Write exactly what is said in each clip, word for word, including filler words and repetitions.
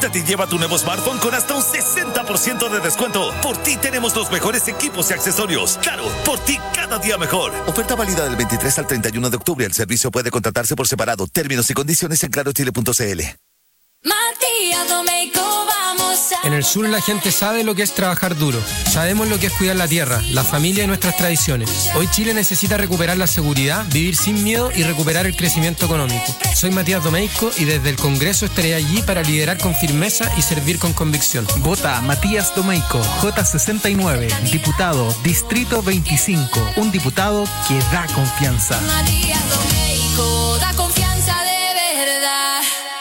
Conéctate y lleva tu nuevo smartphone con hasta un sesenta por ciento de descuento. Por ti tenemos los mejores equipos y accesorios. Claro, por ti cada día mejor. Oferta válida del veintitrés al treinta y uno de octubre. El servicio puede contratarse por separado. Términos y condiciones en claro chile punto c l. Matías Domeyko, vamos a... En el sur la gente sabe lo que es trabajar duro. Sabemos lo que es cuidar la tierra, la familia y nuestras tradiciones. Hoy Chile necesita recuperar la seguridad, vivir sin miedo y recuperar el crecimiento económico. Soy Matías Domeyko y desde el Congreso estaré allí para liderar con firmeza y servir con convicción. Vota Matías Domeyko, J sesenta y nueve, diputado, Distrito veinticinco. Un diputado que da confianza. Matías Domeyko, da confianza de verdad.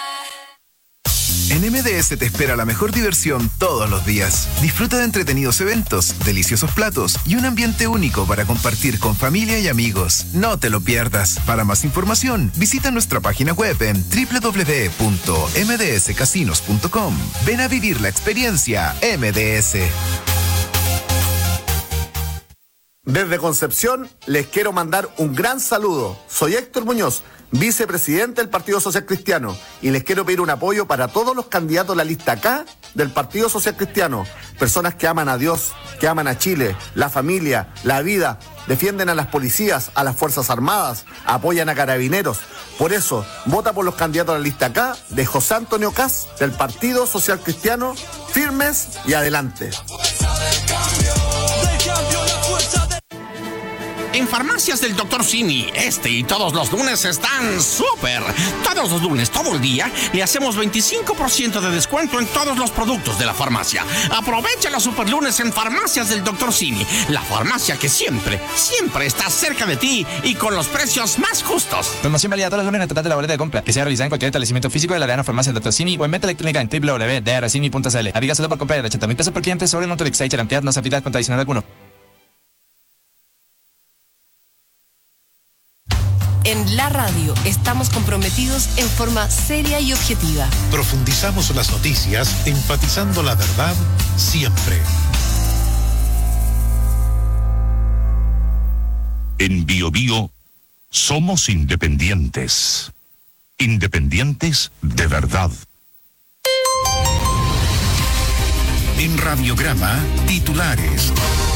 En M D S te espera la mejor diversión todos los días. Disfruta de entretenidos eventos, deliciosos platos y un ambiente único para compartir con familia y amigos. No te lo pierdas. Para más información, visita nuestra página web en doble u doble u doble u punto m d s casinos punto com. Ven a vivir la experiencia M D S. Desde Concepción les quiero mandar un gran saludo. Soy Héctor Muñoz, vicepresidente del Partido Social Cristiano, y les quiero pedir un apoyo para todos los candidatos de la lista K del Partido Social Cristiano. Personas que aman a Dios, que aman a Chile, la familia, la vida, defienden a las policías, a las Fuerzas Armadas, apoyan a carabineros. Por eso, vota por los candidatos de la lista K de José Antonio Kast del Partido Social Cristiano, firmes y adelante. En Farmacias del doctor Simi, este y todos los lunes están súper. Todos los lunes, todo el día, le hacemos veinticinco por ciento de descuento en todos los productos de la farmacia. Aprovecha los super lunes en Farmacias del doctor Simi, la farmacia que siempre, siempre está cerca de ti y con los precios más justos. Promoción válida todos los lunes en el total de la boleta de compra, que sea realizada en cualquier establecimiento físico de la Real Farmacia del doctor Simi o en venta electrónica en doble u doble u doble u punto d r simi punto c l. Aplica solo por compra de ochenta mil pesos por cliente sobre un Autolix y la cantidad no se aplica con adicional alguno. En la radio estamos comprometidos en forma seria y objetiva. Profundizamos las noticias, enfatizando la verdad siempre. En Bio Bio somos independientes. Independientes de verdad. En Radiograma, titulares.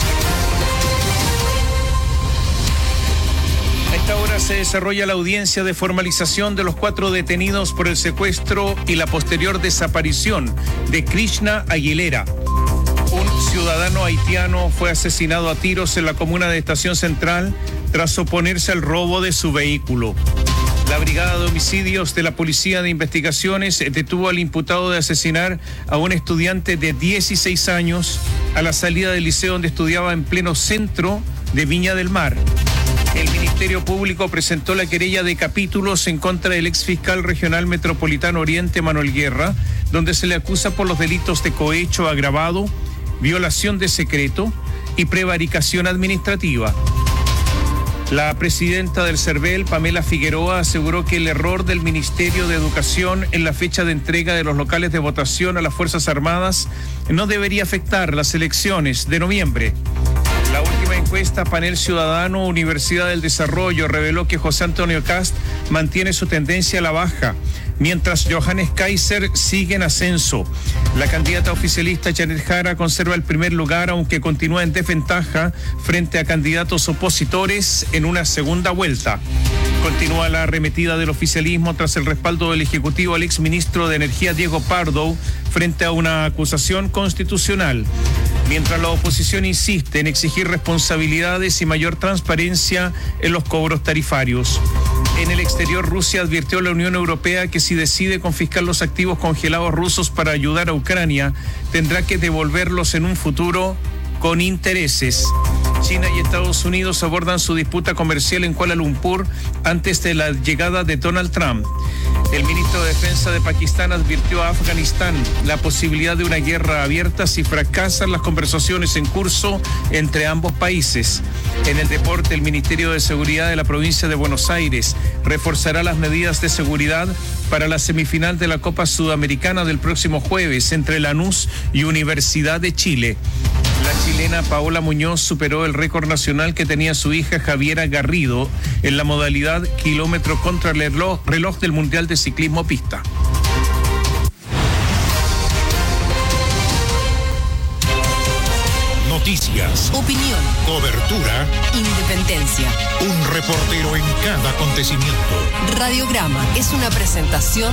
A esta hora se desarrolla la audiencia de formalización de los cuatro detenidos por el secuestro y la posterior desaparición de Krishna Aguilera. Un ciudadano haitiano fue asesinado a tiros en la comuna de Estación Central tras oponerse al robo de su vehículo. La Brigada de Homicidios de la Policía de Investigaciones detuvo al imputado de asesinar a un estudiante de dieciséis años a la salida del liceo donde estudiaba en pleno centro de Viña del Mar. El Ministerio Público presentó la querella de capítulos en contra del exfiscal regional metropolitano Oriente, Manuel Guerra, donde se le acusa por los delitos de cohecho agravado, violación de secreto y prevaricación administrativa. La presidenta del CERVEL, Pamela Figueroa, aseguró que el error del Ministerio de Educación en la fecha de entrega de los locales de votación a las Fuerzas Armadas no debería afectar las elecciones de noviembre. La última encuesta Panel Ciudadano Universidad del Desarrollo reveló que José Antonio Kast mantiene su tendencia a la baja, mientras Johannes Kaiser sigue en ascenso. La candidata oficialista Janet Jara conserva el primer lugar, aunque continúa en desventaja frente a candidatos opositores en una segunda vuelta. Continúa la arremetida del oficialismo tras el respaldo del Ejecutivo al exministro de Energía Diego Pardo frente a una acusación constitucional. Mientras la oposición insiste en exigir responsabilidades y mayor transparencia en los cobros tarifarios. En el exterior, Rusia advirtió a la Unión Europea que si decide confiscar los activos congelados rusos para ayudar a Ucrania, tendrá que devolverlos en un futuro con intereses. China y Estados Unidos abordan su disputa comercial en Kuala Lumpur antes de la llegada de Donald Trump. El ministro de Defensa de Pakistán advirtió a Afganistán la posibilidad de una guerra abierta si fracasan las conversaciones en curso entre ambos países. En el deporte, el Ministerio de Seguridad de la provincia de Buenos Aires reforzará las medidas de seguridad para la semifinal de la Copa Sudamericana del próximo jueves entre Lanús y Universidad de Chile. La chilena Paola Muñoz superó el récord nacional que tenía su hija Javiera Garrido en la modalidad kilómetro contra reloj, reloj del Mundial de Ciclismo Pista. Noticias. Opinión. Cobertura. Independencia. Un reportero en cada acontecimiento. Radiograma es una presentación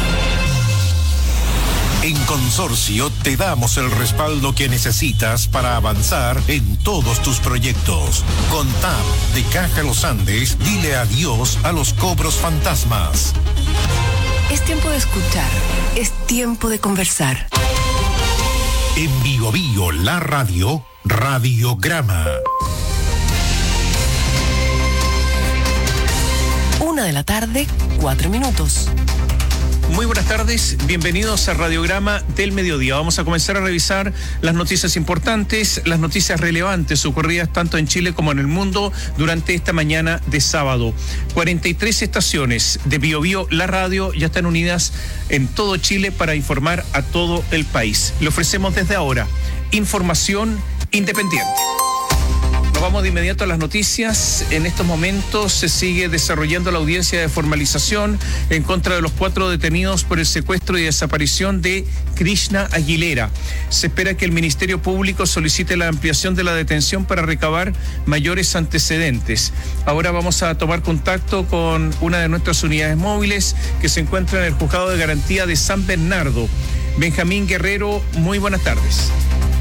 de... En Consorcio te damos el respaldo que necesitas para avanzar en todos tus proyectos. Con T A B de Caja Los Andes, dile adiós a los cobros fantasmas. Es tiempo de escuchar, es tiempo de conversar. En Bio Bio, la radio, Radiograma. Una de la tarde, cuatro minutos. Muy buenas tardes, bienvenidos a Radiograma del Mediodía. Vamos a comenzar a revisar las noticias importantes, las noticias relevantes ocurridas tanto en Chile como en el mundo durante esta mañana de sábado. cuarenta y tres estaciones de Bio Bio, la radio, ya están unidas en todo Chile para informar a todo el país. Le ofrecemos desde ahora información independiente. Vamos de inmediato a las noticias. En estos momentos se sigue desarrollando la audiencia de formalización en contra de los cuatro detenidos por el secuestro y desaparición de Krishna Aguilera. Se espera que el Ministerio Público solicite la ampliación de la detención para recabar mayores antecedentes. Ahora vamos a tomar contacto con una de nuestras unidades móviles que se encuentra en el Juzgado de Garantía de San Bernardo. Benjamín Guerrero, muy buenas tardes.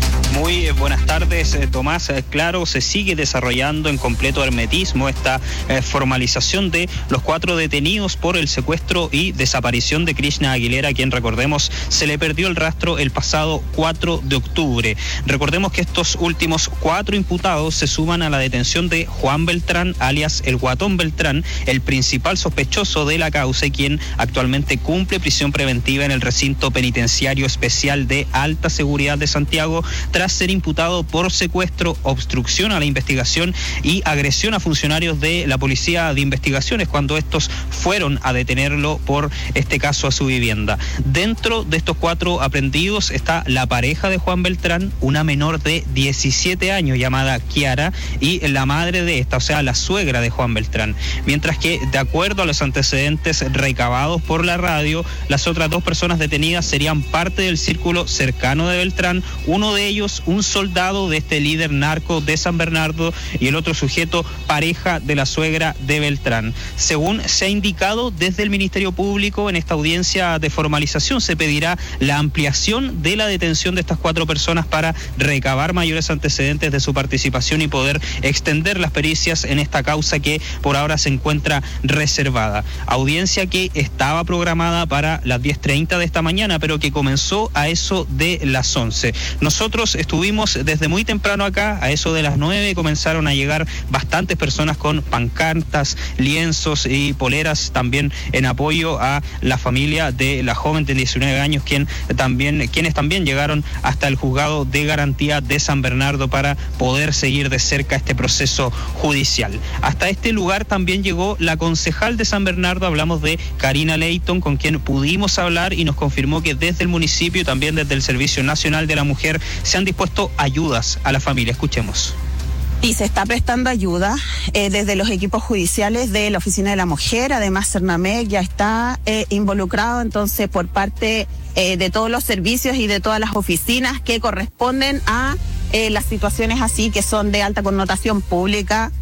Muy buenas tardes, Tomás. Claro, se sigue desarrollando en completo hermetismo esta eh, formalización de los cuatro detenidos por el secuestro y desaparición de Krishna Aguilera, a quien, recordemos, se le perdió el rastro el pasado cuatro de octubre. Recordemos que estos últimos cuatro imputados se suman a la detención de Juan Beltrán, alias el Guatón Beltrán, el principal sospechoso de la causa y quien actualmente cumple prisión preventiva en el recinto penitenciario especial de alta seguridad de Santiago, tras ser imputado por secuestro, obstrucción a la investigación y agresión a funcionarios de la Policía de Investigaciones cuando estos fueron a detenerlo por este caso a su vivienda. Dentro de estos cuatro aprehendidos está la pareja de Juan Beltrán, una menor de diecisiete años llamada Kiara, y la madre de esta, o sea, la suegra de Juan Beltrán. Mientras que, de acuerdo a los antecedentes recabados por la radio, las otras dos personas detenidas serían parte del círculo cercano de Beltrán, uno de ellos un soldado de este líder narco de San Bernardo y el otro sujeto pareja de la suegra de Beltrán. Según se ha indicado desde el Ministerio Público, en esta audiencia de formalización se pedirá la ampliación de la detención de estas cuatro personas para recabar mayores antecedentes de su participación y poder extender las pericias en esta causa que por ahora se encuentra reservada. Audiencia que estaba programada para las diez treinta de esta mañana, pero que comenzó a eso de las once. Nosotros estuvimos desde muy temprano acá, a eso de las nueve comenzaron a llegar bastantes personas con pancartas, lienzos y poleras también en apoyo a la familia de la joven de diecinueve años, quien también, quienes también llegaron hasta el Juzgado de Garantía de San Bernardo para poder seguir de cerca este proceso judicial. Hasta este lugar también llegó la concejal de San Bernardo, hablamos de Karina Leighton, con quien pudimos hablar y nos confirmó que desde el municipio y también desde el Servicio Nacional de la Mujer se han dispuesto ayudas a la familia. Escuchemos. Y se está prestando ayuda eh, desde los equipos judiciales de la Oficina de la Mujer. Además, Cernamec ya está eh, involucrado, entonces, por parte eh, de todos los servicios y de todas las oficinas que corresponden a eh, las situaciones así que son de alta connotación pública.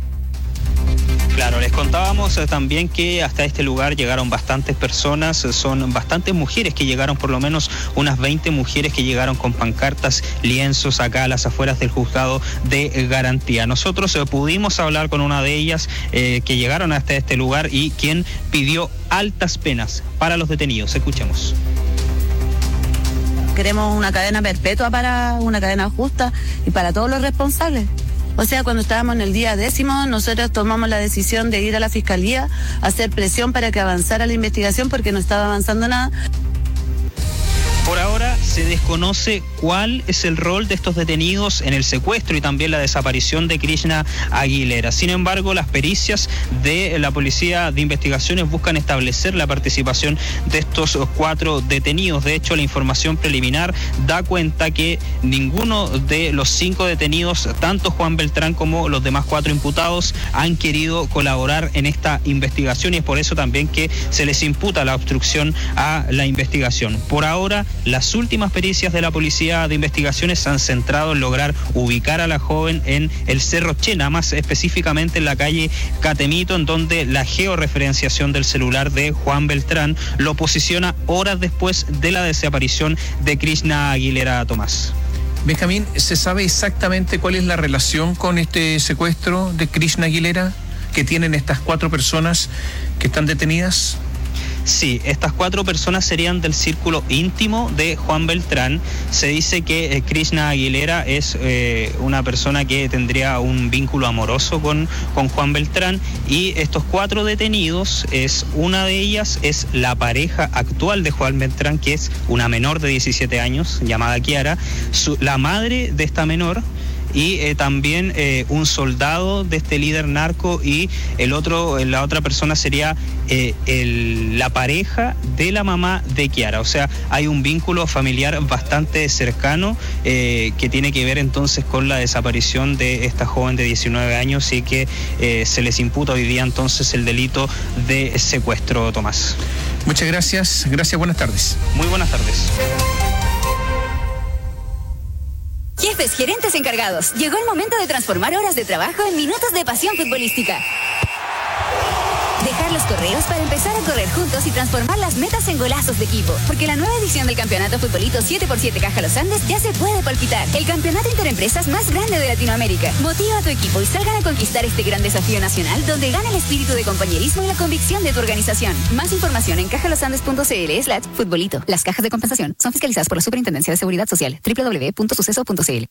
Claro, les contábamos eh, también que hasta este lugar llegaron bastantes personas, eh, son bastantes mujeres que llegaron, por lo menos unas veinte mujeres que llegaron con pancartas, lienzos acá a las afueras del Juzgado de eh, Garantía. Nosotros eh, pudimos hablar con una de ellas eh, que llegaron hasta este lugar y quien pidió altas penas para los detenidos. Escuchemos. Queremos una cadena perpetua, para una cadena justa y para todos los responsables. O sea, cuando estábamos en el día décimo, nosotros tomamos la decisión de ir a la Fiscalía a hacer presión para que avanzara la investigación porque no estaba avanzando nada. Por ahora se desconoce cuál es el rol de estos detenidos en el secuestro y también la desaparición de Krishna Aguilera. Sin embargo, las pericias de la Policía de Investigaciones buscan establecer la participación de estos cuatro detenidos. De hecho, la información preliminar da cuenta que ninguno de los cinco detenidos, tanto Juan Beltrán como los demás cuatro imputados, han querido colaborar en esta investigación y es por eso también que se les imputa la obstrucción a la investigación. Por ahora, las últimas las pericias de la Policía de Investigaciones se han centrado en lograr ubicar a la joven en el Cerro Chena, más específicamente en la calle Catemito, en donde la georreferenciación del celular de Juan Beltrán lo posiciona horas después de la desaparición de Krishna Aguilera Tomás. Benjamín, ¿se sabe exactamente cuál es la relación con este secuestro de Krishna Aguilera que tienen estas cuatro personas que están detenidas? Sí, estas cuatro personas serían del círculo íntimo de Juan Beltrán. Se dice que eh, Krishna Aguilera es eh, una persona que tendría un vínculo amoroso con, con Juan Beltrán, y estos cuatro detenidos, es una de ellas es la pareja actual de Juan Beltrán, que es una menor de diecisiete años llamada Kiara, su, la madre de esta menor, y eh, también eh, un soldado de este líder narco, y el otro, la otra persona sería eh, el, la pareja de la mamá de Kiara. O sea, hay un vínculo familiar bastante cercano eh, que tiene que ver entonces con la desaparición de esta joven de diecinueve años, y que eh, se les imputa hoy día entonces el delito de secuestro, Tomás. Muchas gracias, gracias, buenas tardes. Muy buenas tardes. Jefes, gerentes encargados, llegó el momento de transformar horas de trabajo en minutos de pasión futbolística. Dejar los correos para empezar a correr juntos y transformar las metas en golazos de equipo. Porque la nueva edición del Campeonato Futbolito siete por siete Caja Los Andes ya se puede palpitar. El campeonato interempresas más grande de Latinoamérica. Motiva a tu equipo y salgan a conquistar este gran desafío nacional, donde gana el espíritu de compañerismo y la convicción de tu organización. Más información en cajalosandes.cl slash futbolito. Las cajas de compensación son fiscalizadas por la Superintendencia de Seguridad Social. doble u doble u doble u punto suceso punto c l.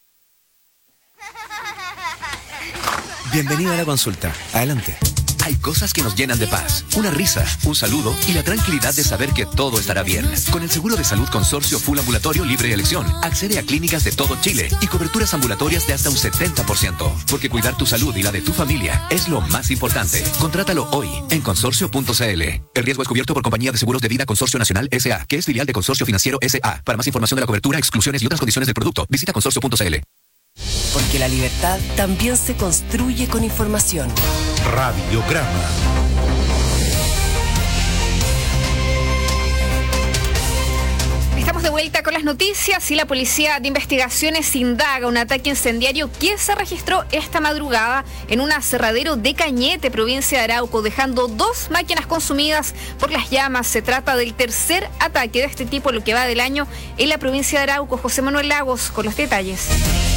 Bienvenido a la consulta. Adelante. Hay cosas que nos llenan de paz. Una risa, un saludo y la tranquilidad de saber que todo estará bien. Con el seguro de salud Consorcio Full Ambulatorio Libre Elección, accede a clínicas de todo Chile y coberturas ambulatorias de hasta un setenta por ciento. Porque cuidar tu salud y la de tu familia es lo más importante. Contrátalo hoy en consorcio punto c l. El riesgo es cubierto por Compañía de Seguros de Vida Consorcio Nacional S A, que es filial de Consorcio Financiero S A. Para más información de la cobertura, exclusiones y otras condiciones del producto, visita consorcio punto c l. Porque la libertad también se construye con información. Radiograma. Estamos de vuelta con las noticias y la Policía de Investigaciones indaga un ataque incendiario que se registró esta madrugada en un aserradero de Cañete, provincia de Arauco, dejando dos máquinas consumidas por las llamas. Se trata del tercer ataque de este tipo en lo que va del año en la provincia de Arauco. José Manuel Lagos con los detalles.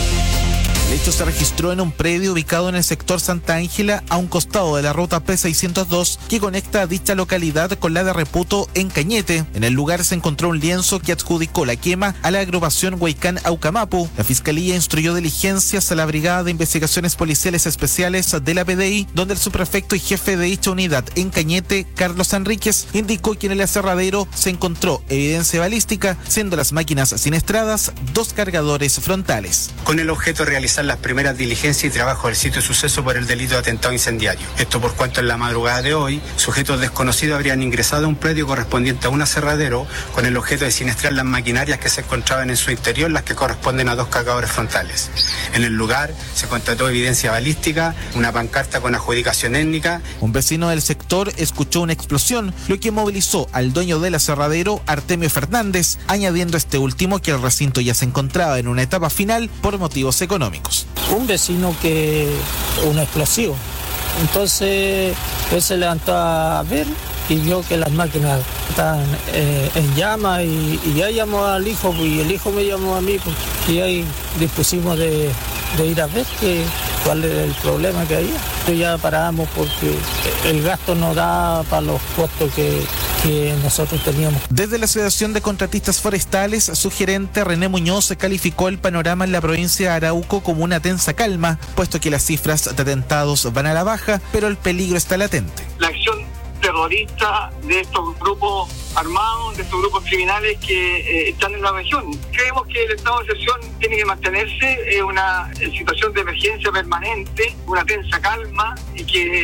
El hecho se registró en un predio ubicado en el sector Santa Ángela, a un costado de la ruta P seiscientos dos, que conecta a dicha localidad con la de Reputo en Cañete. En el lugar se encontró un lienzo que adjudicó la quema a la agrupación Huaycán Aucamapu. La Fiscalía instruyó diligencias a la Brigada de Investigaciones Policiales Especiales de la P D I, donde el subprefecto y jefe de dicha unidad en Cañete, Carlos Enríquez, indicó que en el aserradero se encontró evidencia balística, siendo las máquinas siniestradas dos cargadores frontales. Con el objeto de realizar las primeras diligencias y trabajo del sitio de suceso por el delito de atentado incendiario. Esto por cuanto en la madrugada de hoy, sujetos desconocidos habrían ingresado a un predio correspondiente a un aserradero con el objeto de siniestrar las maquinarias que se encontraban en su interior, las que corresponden a dos cargadores frontales. En el lugar se constató evidencia balística, una pancarta con adjudicación étnica. Un vecino del sector escuchó una explosión, lo que movilizó al dueño del aserradero, Artemio Fernández, añadiendo este último que el recinto ya se encontraba en una etapa final por motivos económicos. Un vecino que un explosivo, entonces él se levantó a ver y vio que las máquinas estaban eh, en llama y, y ya llamó al hijo y el hijo me llamó a mí pues, y ahí dispusimos de, de ir a ver que, cuál era el problema que había. Ya paramos porque el gasto no da para los costos que, que nosotros teníamos. Desde la Asociación de Contratistas Forestales, su gerente René Muñoz calificó el panorama en la provincia de Arauco como una tensa calma, puesto que las cifras de atentados van a la baja, pero el peligro está latente. La acción terrorista de estos grupos armados, de estos grupos criminales que eh, están en la región. Creemos que el estado de excepción tiene que mantenerse en una situación de emergencia permanente, una tensa calma, y que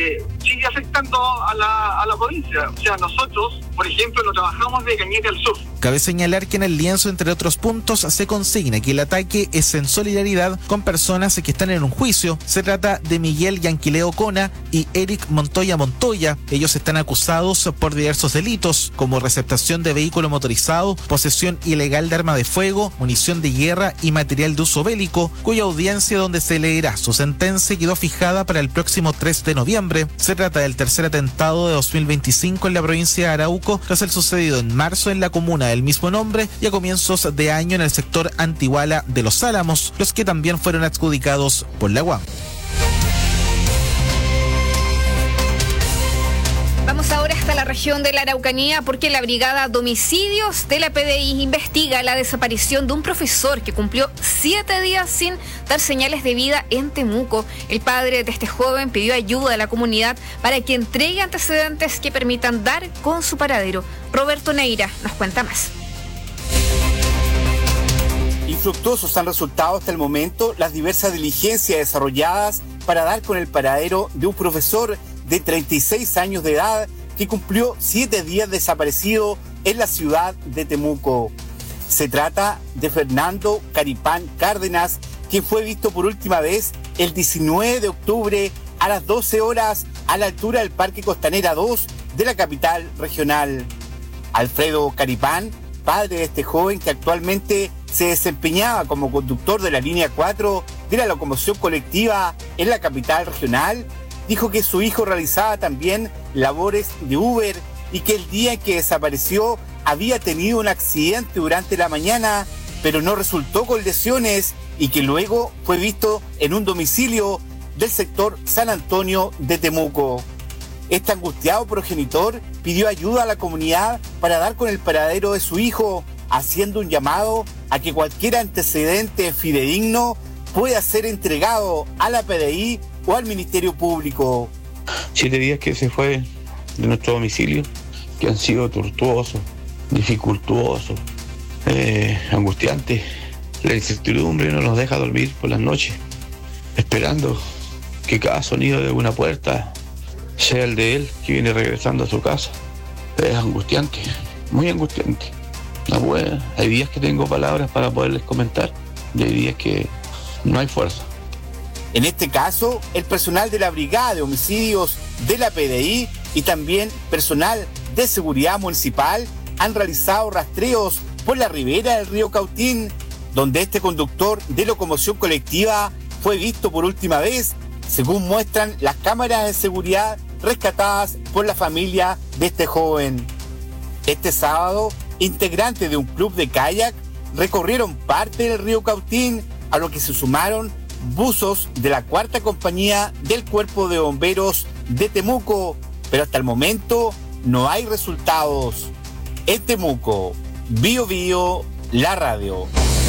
sigue afectando a la, a la provincia. O sea, nosotros, por ejemplo, lo trabajamos de Cañete al sur. Cabe señalar que en el lienzo, entre otros puntos, se consigna que el ataque es en solidaridad con personas que están en un juicio. Se trata de Miguel Yanquileo Cona y Eric Montoya Montoya. Ellos están acusados por diversos delitos, como receptación de vehículo motorizado, posesión ilegal de arma de fuego, munición de guerra y material de uso bélico, cuya audiencia donde se leerá su sentencia quedó fijada para el próximo tres de noviembre. Se trata del tercer atentado de dos mil veinticinco en la provincia de Arauco, tras el sucedido en marzo en la comuna del mismo nombre y a comienzos de año en el sector Antiguala de Los Álamos, los que también fueron adjudicados por la U A M. Vamos ahora hasta la región de la Araucanía porque la Brigada de Homicidios de la P D I investiga la desaparición de un profesor que cumplió siete días sin dar señales de vida en Temuco. El padre de este joven pidió ayuda a la comunidad para que entregue antecedentes que permitan dar con su paradero. Roberto Neira nos cuenta más. Infructuosos han resultado hasta el momento las diversas diligencias desarrolladas para dar con el paradero de un profesor de treinta y seis años de edad que cumplió siete días desaparecido en la ciudad de Temuco. Se trata de Fernando Caripán Cárdenas, quien fue visto por última vez el diecinueve de octubre a las doce horas a la altura del Parque Costanera dos de la capital regional. Alfredo Caripán, padre de este joven que actualmente se desempeñaba como conductor de la línea cuatro de la locomoción colectiva en la capital regional, dijo que su hijo realizaba también labores de Uber y que el día en que desapareció había tenido un accidente durante la mañana, pero no resultó con lesiones y que luego fue visto en un domicilio del sector San Antonio de Temuco. Este angustiado progenitor pidió ayuda a la comunidad para dar con el paradero de su hijo, haciendo un llamado a que cualquier antecedente fidedigno pueda ser entregado a la P D I o al Ministerio Público. Siete días que se fue de nuestro domicilio, que han sido tortuosos, dificultuosos, eh, angustiantes. La incertidumbre no nos deja dormir por las noches, esperando que cada sonido de una puerta sea el de él, que viene regresando a su casa. Es angustiante, muy angustiante. No puedo, hay días que tengo palabras para poderles comentar y hay días que no hay fuerza. En este caso, el personal de la Brigada de Homicidios de la P D I y también personal de Seguridad Municipal han realizado rastreos por la ribera del río Cautín, donde este conductor de locomoción colectiva fue visto por última vez, según muestran las cámaras de seguridad rescatadas por la familia de este joven. Este sábado, integrantes de un club de kayak recorrieron parte del río Cautín, a lo que se sumaron buzos de la cuarta compañía del Cuerpo de Bomberos de Temuco, pero hasta el momento no hay resultados. En Temuco, Bio Bio, la radio.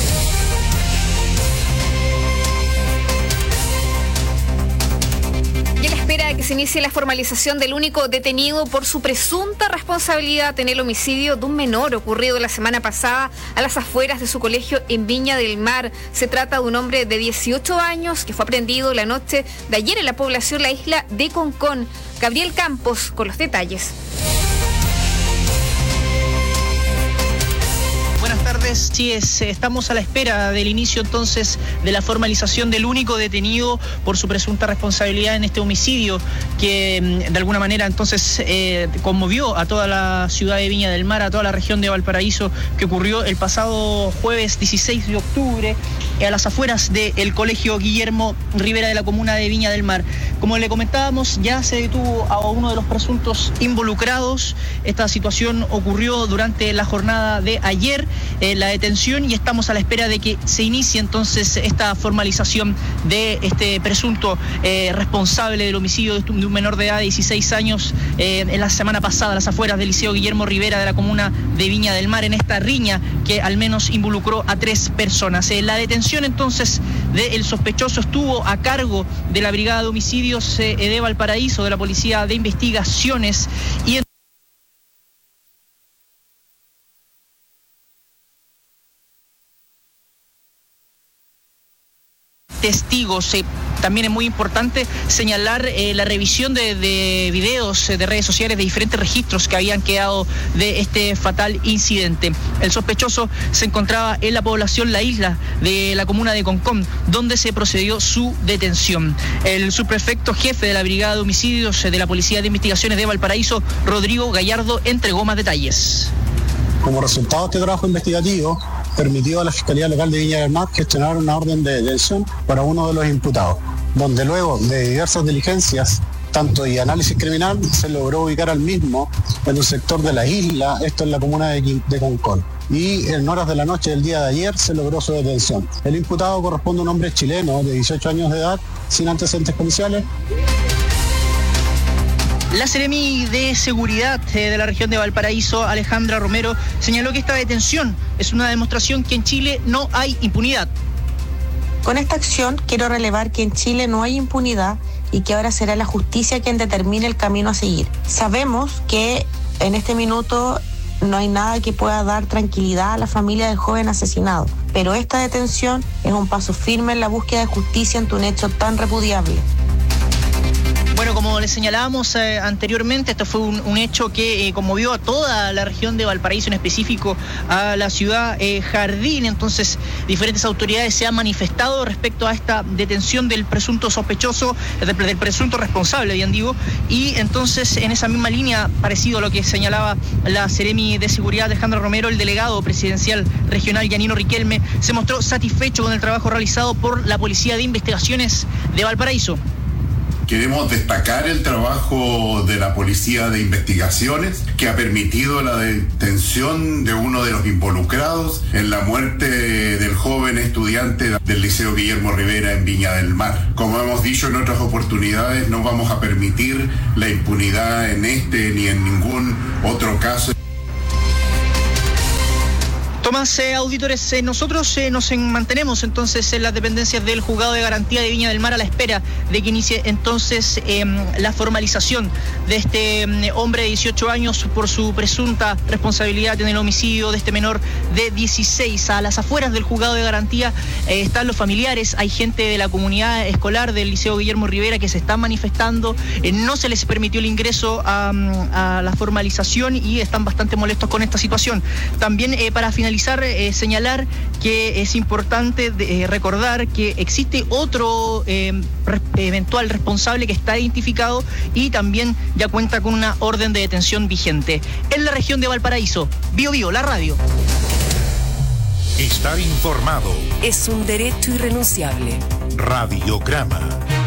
Y a la espera de que se inicie la formalización del único detenido por su presunta responsabilidad en el homicidio de un menor ocurrido la semana pasada a las afueras de su colegio en Viña del Mar. Se trata de un hombre de dieciocho años que fue aprehendido la noche de ayer en la población La Isla de Concón. Gabriel Campos con los detalles. Buenas tardes, sí, es, estamos a la espera del inicio entonces de la formalización del único detenido por su presunta responsabilidad en este homicidio que de alguna manera entonces eh, conmovió a toda la ciudad de Viña del Mar, a toda la región de Valparaíso, que ocurrió el pasado jueves dieciséis de octubre a las afueras del colegio Guillermo Rivera de la comuna de Viña del Mar. Como le comentábamos, ya se detuvo a uno de los presuntos involucrados. Esta situación ocurrió durante la jornada de ayer, eh, la detención, y estamos a la espera de que se inicie entonces esta formalización de este presunto eh, responsable del homicidio de un menor de edad de dieciséis años eh, en la semana pasada a las afueras del liceo Guillermo Rivera de la comuna de Viña del Mar, en esta riña que al menos involucró a tres personas. Eh, la detención entonces del sospechoso estuvo a cargo de la Brigada de Homicidios eh, de Valparaíso, de la Policía de Investigaciones, y en testigos. Eh, También es muy importante señalar eh, la revisión de, de videos eh, de redes sociales de diferentes registros que habían quedado de este fatal incidente. El sospechoso se encontraba en la población La Isla de la comuna de Concón, donde se procedió su detención. El subprefecto jefe de la Brigada de Homicidios de la Policía de Investigaciones de Valparaíso, Rodrigo Gallardo, entregó más detalles. Como resultado de este trabajo investigativo, permitió a la Fiscalía Local de Viña del Mar gestionar una orden de detención para uno de los imputados, donde luego de diversas diligencias, tanto y análisis criminal, se logró ubicar al mismo en un sector de La Isla, esto en la comuna de, de Concón. Y en horas de la noche del día de ayer se logró su detención. El imputado corresponde a un hombre chileno de dieciocho años de edad, sin antecedentes policiales. La Seremi de Seguridad de la región de Valparaíso, Alejandra Romero, señaló que esta detención es una demostración que en Chile no hay impunidad. Con esta acción quiero relevar que en Chile no hay impunidad y que ahora será la justicia quien determine el camino a seguir. Sabemos que en este minuto no hay nada que pueda dar tranquilidad a la familia del joven asesinado, pero esta detención es un paso firme en la búsqueda de justicia ante un hecho tan repudiable. Bueno, como les señalábamos eh, anteriormente, esto fue un, un hecho que eh, conmovió a toda la región de Valparaíso, en específico a la ciudad eh, Jardín. Entonces, diferentes autoridades se han manifestado respecto a esta detención del presunto sospechoso, del, del presunto responsable, bien digo, y entonces en esa misma línea, parecido a lo que señalaba la Seremi de Seguridad, Alejandra Romero, el delegado presidencial regional Yanino Riquelme se mostró satisfecho con el trabajo realizado por la Policía de Investigaciones de Valparaíso. Queremos destacar el trabajo de la Policía de Investigaciones, que ha permitido la detención de uno de los involucrados en la muerte del joven estudiante del Liceo Guillermo Rivera en Viña del Mar. Como hemos dicho en otras oportunidades, no vamos a permitir la impunidad en este ni en ningún otro caso. Tomás, eh, auditores, eh, nosotros eh, nos en, mantenemos entonces en las dependencias del Juzgado de Garantía de Viña del Mar a la espera de que inicie entonces eh, la formalización de este eh, hombre de dieciocho años por su presunta responsabilidad en el homicidio de este menor de dieciséis. A las afueras del Juzgado de Garantía eh, están los familiares, hay gente de la comunidad escolar del Liceo Guillermo Rivera que se están manifestando, eh, no se les permitió el ingreso a, a la formalización y están bastante molestos con esta situación. También eh, para finalizar, Eh, señalar que es importante de, eh, recordar que existe otro eh, re, eventual responsable que está identificado y también ya cuenta con una orden de detención vigente. En la región de Valparaíso, Bio Bio, la radio. Estar informado es un derecho irrenunciable. Radiograma.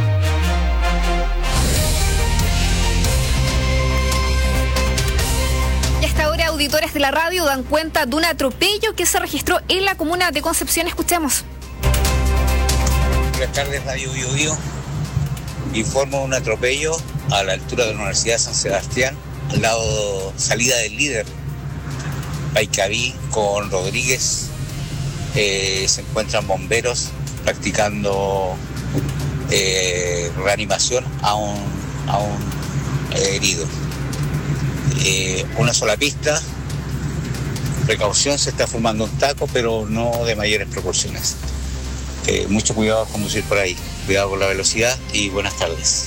Y hasta ahora, auditores de la radio dan cuenta de un atropello que se registró en la comuna de Concepción. Escuchemos. Buenas tardes, Radio Bio Bio. Informo un atropello a la altura de la Universidad de San Sebastián, al lado salida del líder, Paicaví con Rodríguez. Eh, se encuentran bomberos practicando eh, reanimación a un, a un eh, herido. Eh, una sola pista, precaución, se está formando un taco, pero no de mayores proporciones. Eh, mucho cuidado al conducir por ahí, cuidado con la velocidad y buenas tardes.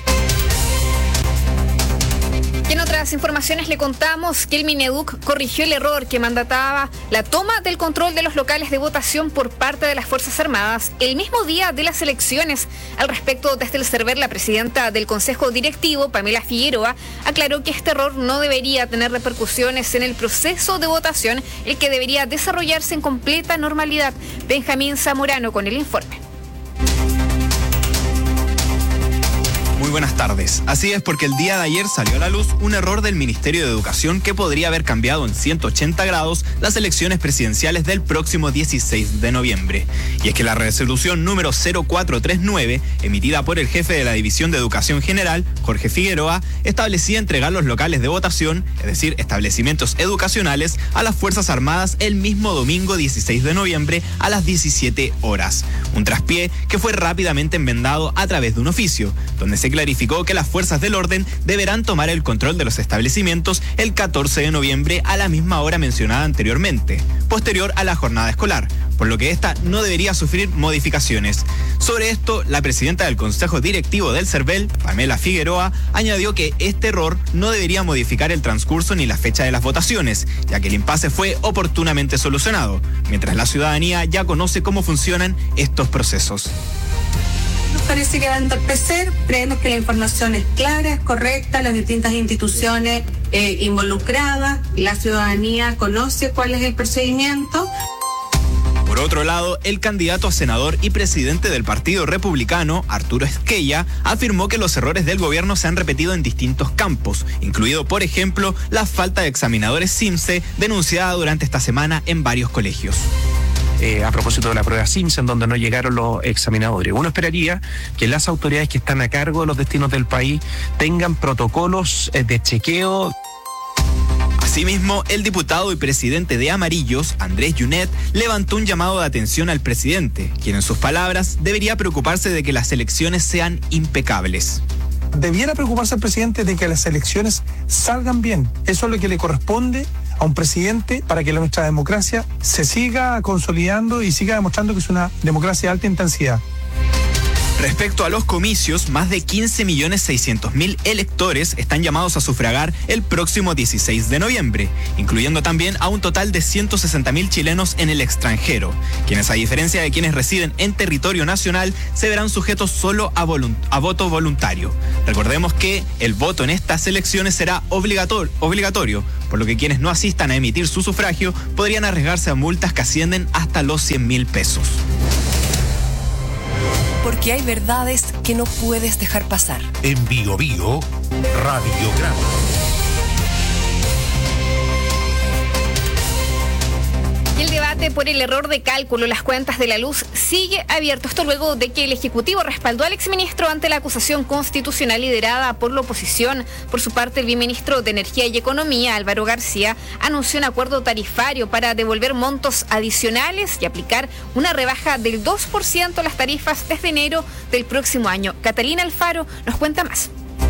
Y en otras informaciones le contamos que el Mineduc corrigió el error que mandataba la toma del control de los locales de votación por parte de las Fuerzas Armadas el mismo día de las elecciones. Al respecto, desde el CERVER, la presidenta del Consejo Directivo, Pamela Figueroa, aclaró que este error no debería tener repercusiones en el proceso de votación, el que debería desarrollarse en completa normalidad. Benjamín Zamorano con el informe. Muy buenas tardes. Así es, porque el día de ayer salió a la luz un error del Ministerio de Educación que podría haber cambiado en ciento ochenta grados las elecciones presidenciales del próximo dieciséis de noviembre. Y es que la resolución número cero cuatro tres nueve, emitida por el jefe de la División de Educación General, Jorge Figueroa, establecía entregar los locales de votación, es decir, establecimientos educacionales, a las Fuerzas Armadas el mismo domingo dieciséis de noviembre a las diecisiete horas. Un traspié que fue rápidamente enmendado a través de un oficio, donde se clarificó clarificó que las fuerzas del orden deberán tomar el control de los establecimientos el catorce de noviembre a la misma hora mencionada anteriormente, posterior a la jornada escolar, por lo que esta no debería sufrir modificaciones. Sobre esto, la presidenta del Consejo Directivo del CERVEL, Pamela Figueroa, añadió que este error no debería modificar el transcurso ni la fecha de las votaciones, ya que el impasse fue oportunamente solucionado, mientras la ciudadanía ya conoce cómo funcionan estos procesos. Nos parece que va a entorpecer, creemos que la información es clara, es correcta, las distintas instituciones eh, involucradas, la ciudadanía conoce cuál es el procedimiento. Por otro lado, el candidato a senador y presidente del Partido Republicano, Arturo Esquella, afirmó que los errores del gobierno se han repetido en distintos campos, incluido, por ejemplo, la falta de examinadores SIMSE denunciada durante esta semana en varios colegios. Eh, a propósito de la prueba SIMSE, en donde no llegaron los examinadores. Uno esperaría que las autoridades que están a cargo de los destinos del país tengan protocolos eh, de chequeo. Asimismo, el diputado y presidente de Amarillos, Andrés Yunet, levantó un llamado de atención al presidente, quien en sus palabras debería preocuparse de que las elecciones sean impecables. Debiera preocuparse el presidente de que las elecciones salgan bien. Eso es lo que le corresponde a un presidente para que nuestra democracia se siga consolidando y siga demostrando que es una democracia de alta intensidad. Respecto a los comicios, más de quince millones seiscientos mil electores están llamados a sufragar el próximo dieciséis de noviembre, incluyendo también a un total de ciento sesenta mil chilenos en el extranjero, quienes, a diferencia de quienes residen en territorio nacional, se verán sujetos solo a, volunt- a voto voluntario. Recordemos que el voto en estas elecciones será obligator- obligatorio, por lo que quienes no asistan a emitir su sufragio podrían arriesgarse a multas que ascienden hasta los cien mil pesos. Porque hay verdades que no puedes dejar pasar. En Bio Bio, Radiograma. Y el debate por el error de cálculo en las cuentas de la luz sigue abierto. Esto luego de que el Ejecutivo respaldó al exministro ante la acusación constitucional liderada por la oposición. Por su parte, el viceministro de Energía y Economía, Álvaro García, anunció un acuerdo tarifario para devolver montos adicionales y aplicar una rebaja del dos por ciento a las tarifas desde enero del próximo año. Catalina Alfaro nos cuenta más.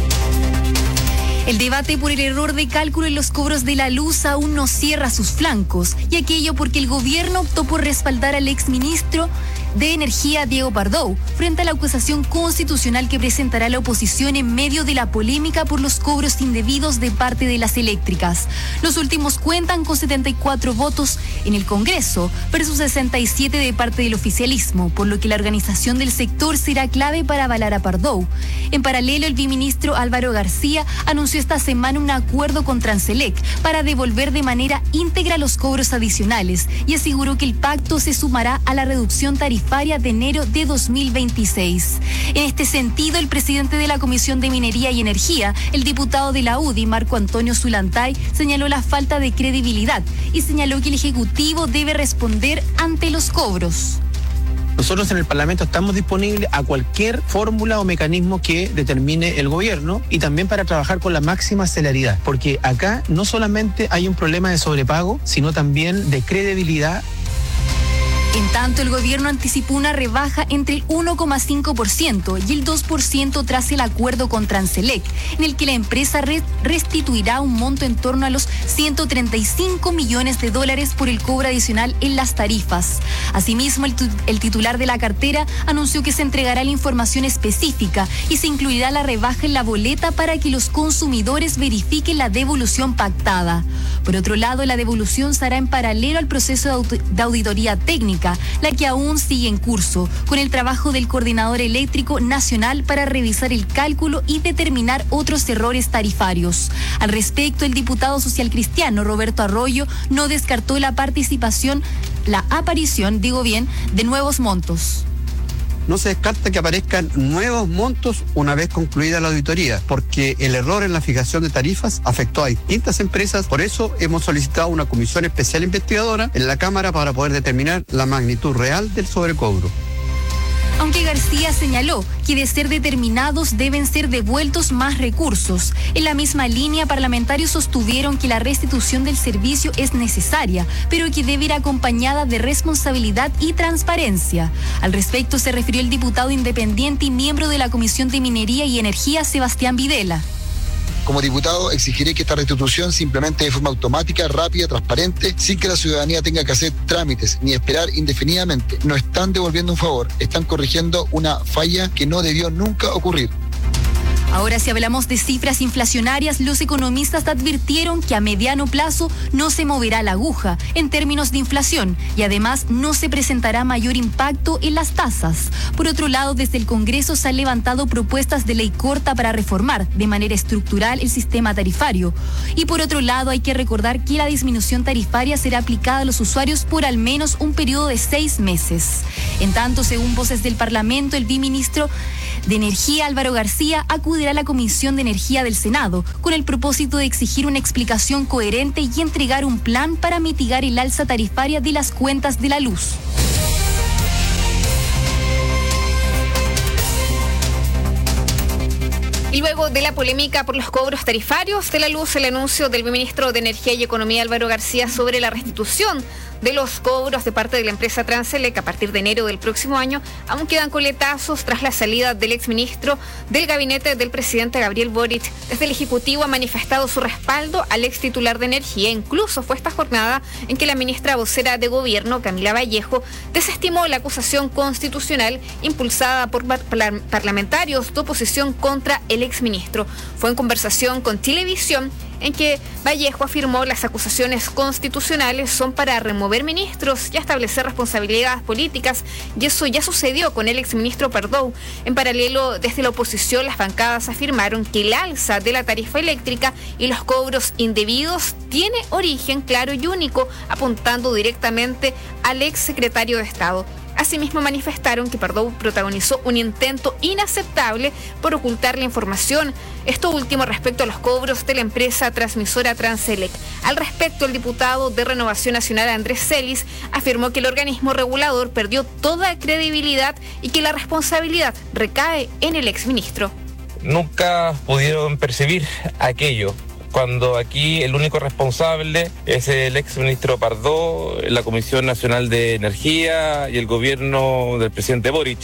El debate por el error de cálculo en los cobros de la luz aún no cierra sus flancos, y aquello porque el gobierno optó por respaldar al exministro de Energía, Diego Pardow, frente a la acusación constitucional que presentará la oposición en medio de la polémica por los cobros indebidos de parte de las eléctricas. Los últimos cuentan con setenta y cuatro votos en el Congreso versus sesenta y siete de parte del oficialismo, por lo que la organización del sector será clave para avalar a Pardow. En paralelo, el viceministro Álvaro García anunció esta semana un acuerdo con Transelec para devolver de manera íntegra los cobros adicionales y aseguró que el pacto se sumará a la reducción tarifaria de enero de dos mil veintiséis. En este sentido, el presidente de la Comisión de Minería y Energía, el diputado de la U D I, Marco Antonio Zulantay, señaló la falta de credibilidad y señaló que el Ejecutivo debe responder ante los cobros. Nosotros en el Parlamento estamos disponibles a cualquier fórmula o mecanismo que determine el gobierno y también para trabajar con la máxima celeridad, porque acá no solamente hay un problema de sobrepago, sino también de credibilidad. En tanto, el gobierno anticipó una rebaja entre el uno coma cinco por ciento y el dos por ciento tras el acuerdo con Transelec, en el que la empresa restituirá un monto en torno a los ciento treinta y cinco millones de dólares por el cobro adicional en las tarifas. Asimismo, el, el titular de la cartera anunció que se entregará la información específica y se incluirá la rebaja en la boleta para que los consumidores verifiquen la devolución pactada. Por otro lado, la devolución se hará en paralelo al proceso de, aud- de auditoría técnica, la que aún sigue en curso, con el trabajo del Coordinador Eléctrico Nacional para revisar el cálculo y determinar otros errores tarifarios. Al respecto, el diputado social cristiano Roberto Arroyo no descartó la participación, la aparición, digo bien, de nuevos montos. No se descarta que aparezcan nuevos montos una vez concluida la auditoría, porque el error en la fijación de tarifas afectó a distintas empresas. Por eso hemos solicitado una comisión especial investigadora en la Cámara para poder determinar la magnitud real del sobrecobro. aunque García señaló que de ser determinados deben ser devueltos más recursos. En la misma línea, parlamentarios sostuvieron que la restitución del servicio es necesaria, pero que debe ir acompañada de responsabilidad y transparencia. Al respecto se refirió el diputado independiente y miembro de la Comisión de Minería y Energía, Sebastián Videla. Como diputado exigiré que esta restitución se implemente de forma automática, rápida, transparente, sin que la ciudadanía tenga que hacer trámites ni esperar indefinidamente. No están devolviendo un favor, están corrigiendo una falla que no debió nunca ocurrir. Ahora, si hablamos de cifras inflacionarias, los economistas advirtieron que a mediano plazo no se moverá la aguja en términos de inflación y además no se presentará mayor impacto en las tasas. Por otro lado, desde el Congreso se han levantado propuestas de ley corta para reformar de manera estructural el sistema tarifario. Y por otro lado, hay que recordar que la disminución tarifaria será aplicada a los usuarios por al menos un periodo de seis meses. En tanto, según voces del Parlamento, el viceministro de Energía, Álvaro García, acudirá a la Comisión de Energía del Senado con el propósito de exigir una explicación coherente y entregar un plan para mitigar el alza tarifaria de las cuentas de la luz. Y luego de la polémica por los cobros tarifarios de la luz, el anuncio del ministro de Energía y Economía, Álvaro García, sobre la restitución de los cobros de parte de la empresa Transelec a partir de enero del próximo año, aún quedan coletazos tras la salida del exministro del gabinete del presidente Gabriel Boric. Desde el Ejecutivo ha manifestado su respaldo al ex titular de Energía. Incluso fue esta jornada en que la ministra vocera de Gobierno, Camila Vallejo, desestimó la acusación constitucional impulsada por parlamentarios de oposición contra el exministro. Fue en conversación con Televisión en que Vallejo afirmó las acusaciones constitucionales son para remover ministros y establecer responsabilidades políticas, y eso ya sucedió con el exministro Pardow. En paralelo, desde la oposición, las bancadas afirmaron que el alza de la tarifa eléctrica y los cobros indebidos tiene origen claro y único, apuntando directamente al ex secretario de Estado. Asimismo, manifestaron que Pardow protagonizó un intento inaceptable por ocultar la información. Esto último respecto a los cobros de la empresa transmisora Transelec. Al respecto, el diputado de Renovación Nacional, Andrés Celis, afirmó que el organismo regulador perdió toda credibilidad y que la responsabilidad recae en el exministro. Nunca pudieron percibir aquello, cuando aquí el único responsable es el exministro Pardow, la Comisión Nacional de Energía y el gobierno del presidente Boric.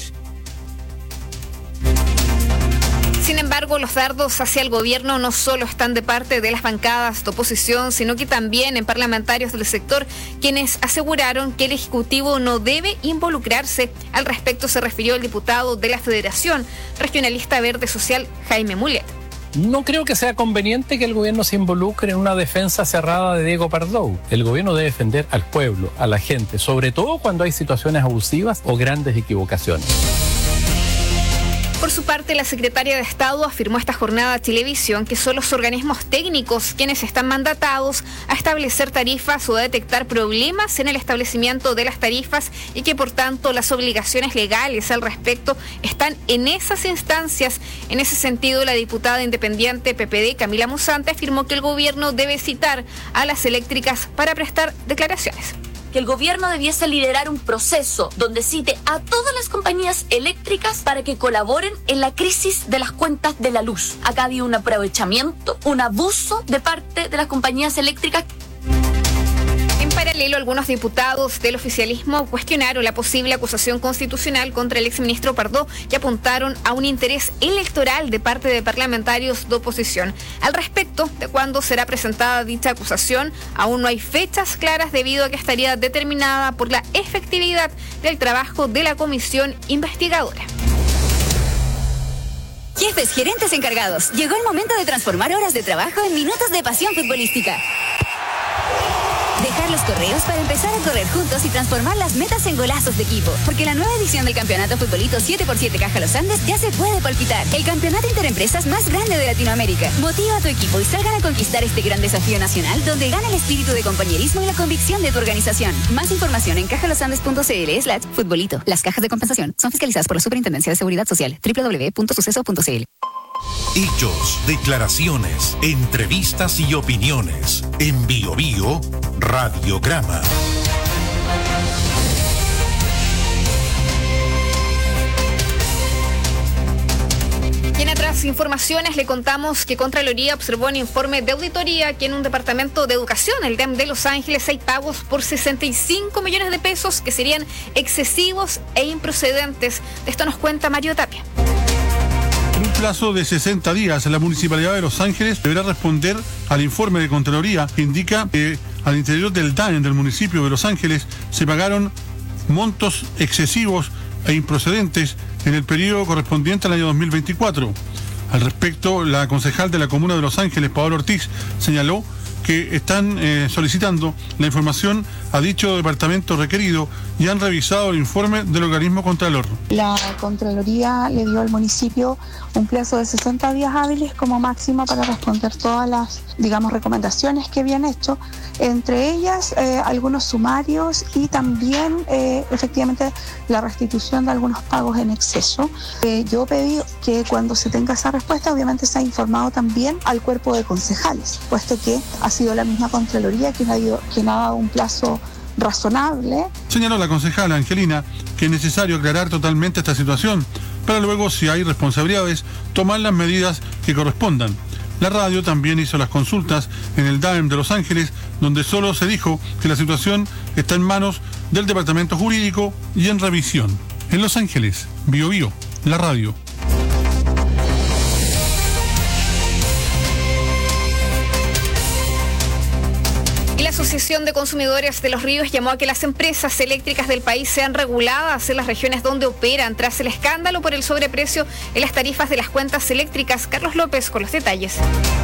Sin embargo, los dardos hacia el gobierno no solo están de parte de las bancadas de oposición, sino que también en parlamentarios del sector, quienes aseguraron que el Ejecutivo no debe involucrarse. Al respecto se refirió el diputado de la Federación Regionalista Verde Social, Jaime Mulet. No creo que sea conveniente que el gobierno se involucre en una defensa cerrada de Diego Pardow. El gobierno debe defender al pueblo, a la gente, sobre todo cuando hay situaciones abusivas o grandes equivocaciones. Por su parte, la secretaria de Estado afirmó esta jornada a Televisión que son los organismos técnicos quienes están mandatados a establecer tarifas o a detectar problemas en el establecimiento de las tarifas y que por tanto las obligaciones legales al respecto están en esas instancias. En ese sentido, la diputada independiente P P D, Camila Musante, afirmó que el gobierno debe citar a las eléctricas para prestar declaraciones. Que el gobierno debiese liderar un proceso donde cite a todas las compañías eléctricas para que colaboren en la crisis de las cuentas de la luz. Acá había un aprovechamiento, un abuso de parte de las compañías eléctricas. En paralelo, algunos diputados del oficialismo cuestionaron la posible acusación constitucional contra el exministro Pardow y apuntaron a un interés electoral de parte de parlamentarios de oposición. Al respecto de cuándo será presentada dicha acusación, aún no hay fechas claras debido a que estaría determinada por la efectividad del trabajo de la comisión investigadora. Jefes, gerentes encargados, llegó el momento de transformar horas de trabajo en minutos de pasión futbolística. Dejar los correos para empezar a correr juntos y transformar las metas en golazos de equipo. Porque la nueva edición del campeonato Futbolito siete por siete Caja Los Andes ya se puede palpitar. El campeonato interempresas más grande de Latinoamérica. Motiva a tu equipo y salgan a conquistar este gran desafío nacional donde gana el espíritu de compañerismo y la convicción de tu organización. Más información en cajalosandes.cl slash futbolito. Las cajas de compensación son fiscalizadas por la Superintendencia de Seguridad Social. doble u doble u doble u punto suceso punto c l. Hechos, declaraciones, entrevistas y opiniones. En Bio Bio, Radiograma. más informaciones le contamos que Contraloría observó un informe de auditoría que en un departamento de educación, el D E M de Los Ángeles, hay pagos por sesenta y cinco millones de pesos que serían excesivos e improcedentes. De esto nos cuenta Mario Tapia. En un plazo de sesenta días, la Municipalidad de Los Ángeles deberá responder al informe de Contraloría que indica que al interior del D A E M del municipio de Los Ángeles se pagaron montos excesivos e improcedentes en el periodo correspondiente al año dos mil veinticuatro. Al respecto, la concejal de la Comuna de Los Ángeles, Paola Ortiz, señaló que están eh, solicitando la información a dicho departamento requerido y han revisado el informe del organismo Contralor. La Contraloría le dio al municipio un plazo de sesenta días hábiles como máximo para responder todas las, digamos, recomendaciones que habían hecho, entre ellas eh, algunos sumarios y también eh, efectivamente la restitución de algunos pagos en exceso. Eh, yo pedí que cuando se tenga esa respuesta, obviamente se ha informado también al cuerpo de concejales, puesto que ha sido la misma Contraloría quien ha, ido, quien ha dado un plazo razonable. Señaló la concejala Angelina que es necesario aclarar totalmente esta situación para luego, si hay responsabilidades, tomar las medidas que correspondan. La radio también hizo las consultas en el D A E M de Los Ángeles, donde solo se dijo que la situación está en manos del departamento jurídico y en revisión. En Los Ángeles, Bio Bio, la radio. La Asociación de Consumidores de los Ríos llamó a que las empresas eléctricas del país sean reguladas en las regiones donde operan tras el escándalo por el sobreprecio en las tarifas de las cuentas eléctricas. Carlos López con los detalles.